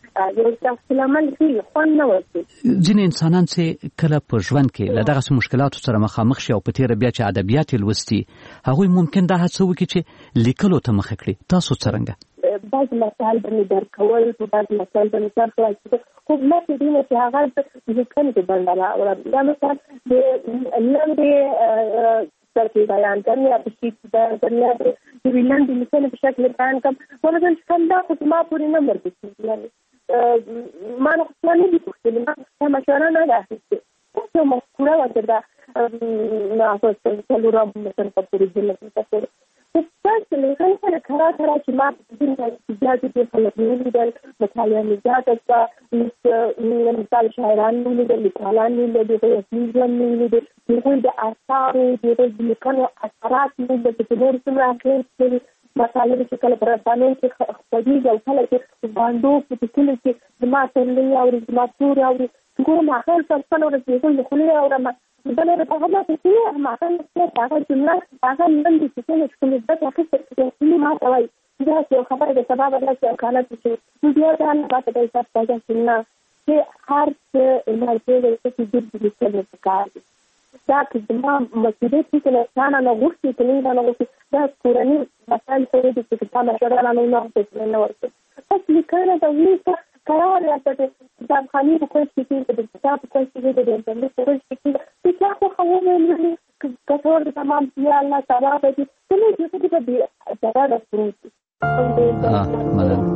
یو څه لمن کې خوان نه ورته ځینې انسانان چې کله په ژوند کې له دغه مشکلاتو سره مخامخ شي او په تیر بیا چې ادبیات لوستي هغوی ممکن دا هڅه وکړي چې لیکلو ته مخه کړي تاسو څرنګه بعض مسائل باندې درکول په بعض مسائل باندې ځان خلاص خو ما په دې نه چې هغه د لیکل کې باندې او دا مثلا د لاندې ترتیب بیان کړي یا په شیټ بیان کړي د ویلن د مثال په شکل بیان کوم ولکه څنګه خو ما پورې نه مرګي یعنی ما نه څه نه دي چې ما مشوره نه راځي څه مسکوره وکړه نه تاسو څه لورم مثلا په دې ځل کې تاسو تاسو له هغه کارا کارا چې ما د دې اجازه په خلک دل مطالعه نجات او مثال شاعران نه دي لیکوالان نه دي د فیزن نه دي د آثار د لیکنو اثرات نه دي چې نور څه راکړي مسائل چې کله پر افغاني کې خپلې او کله چې باندې په کله چې ما ته او د ما تور او ګور ما خپل څه نور دې له خلې او ما بل د هغه چې ما خپل څه هغه چې ما هغه نن دې چې څه چې د تاسو چې ما ته وایي دا چې خبره د سبب راځي او کله چې بیا دا نه پاتې دی تاسو چې نه چې هر څه انرژي چې د دې څه څه کار دا چې ما مسؤلیت چې له ځان نه غوښتي چې نه نه غوښتي دا کورنۍ مسائل ته د څه په مشوره نه نه ورته نه ورته تاسو لیکنه دا ویسه قرار راځي چې د خاني په کوم چې د کتاب په کوم چې د انټرنیټ په کوم چې چې تاسو خو مې کثور د تمام یا الله تعالی دې څه دې چې دې دا راځي ها ملن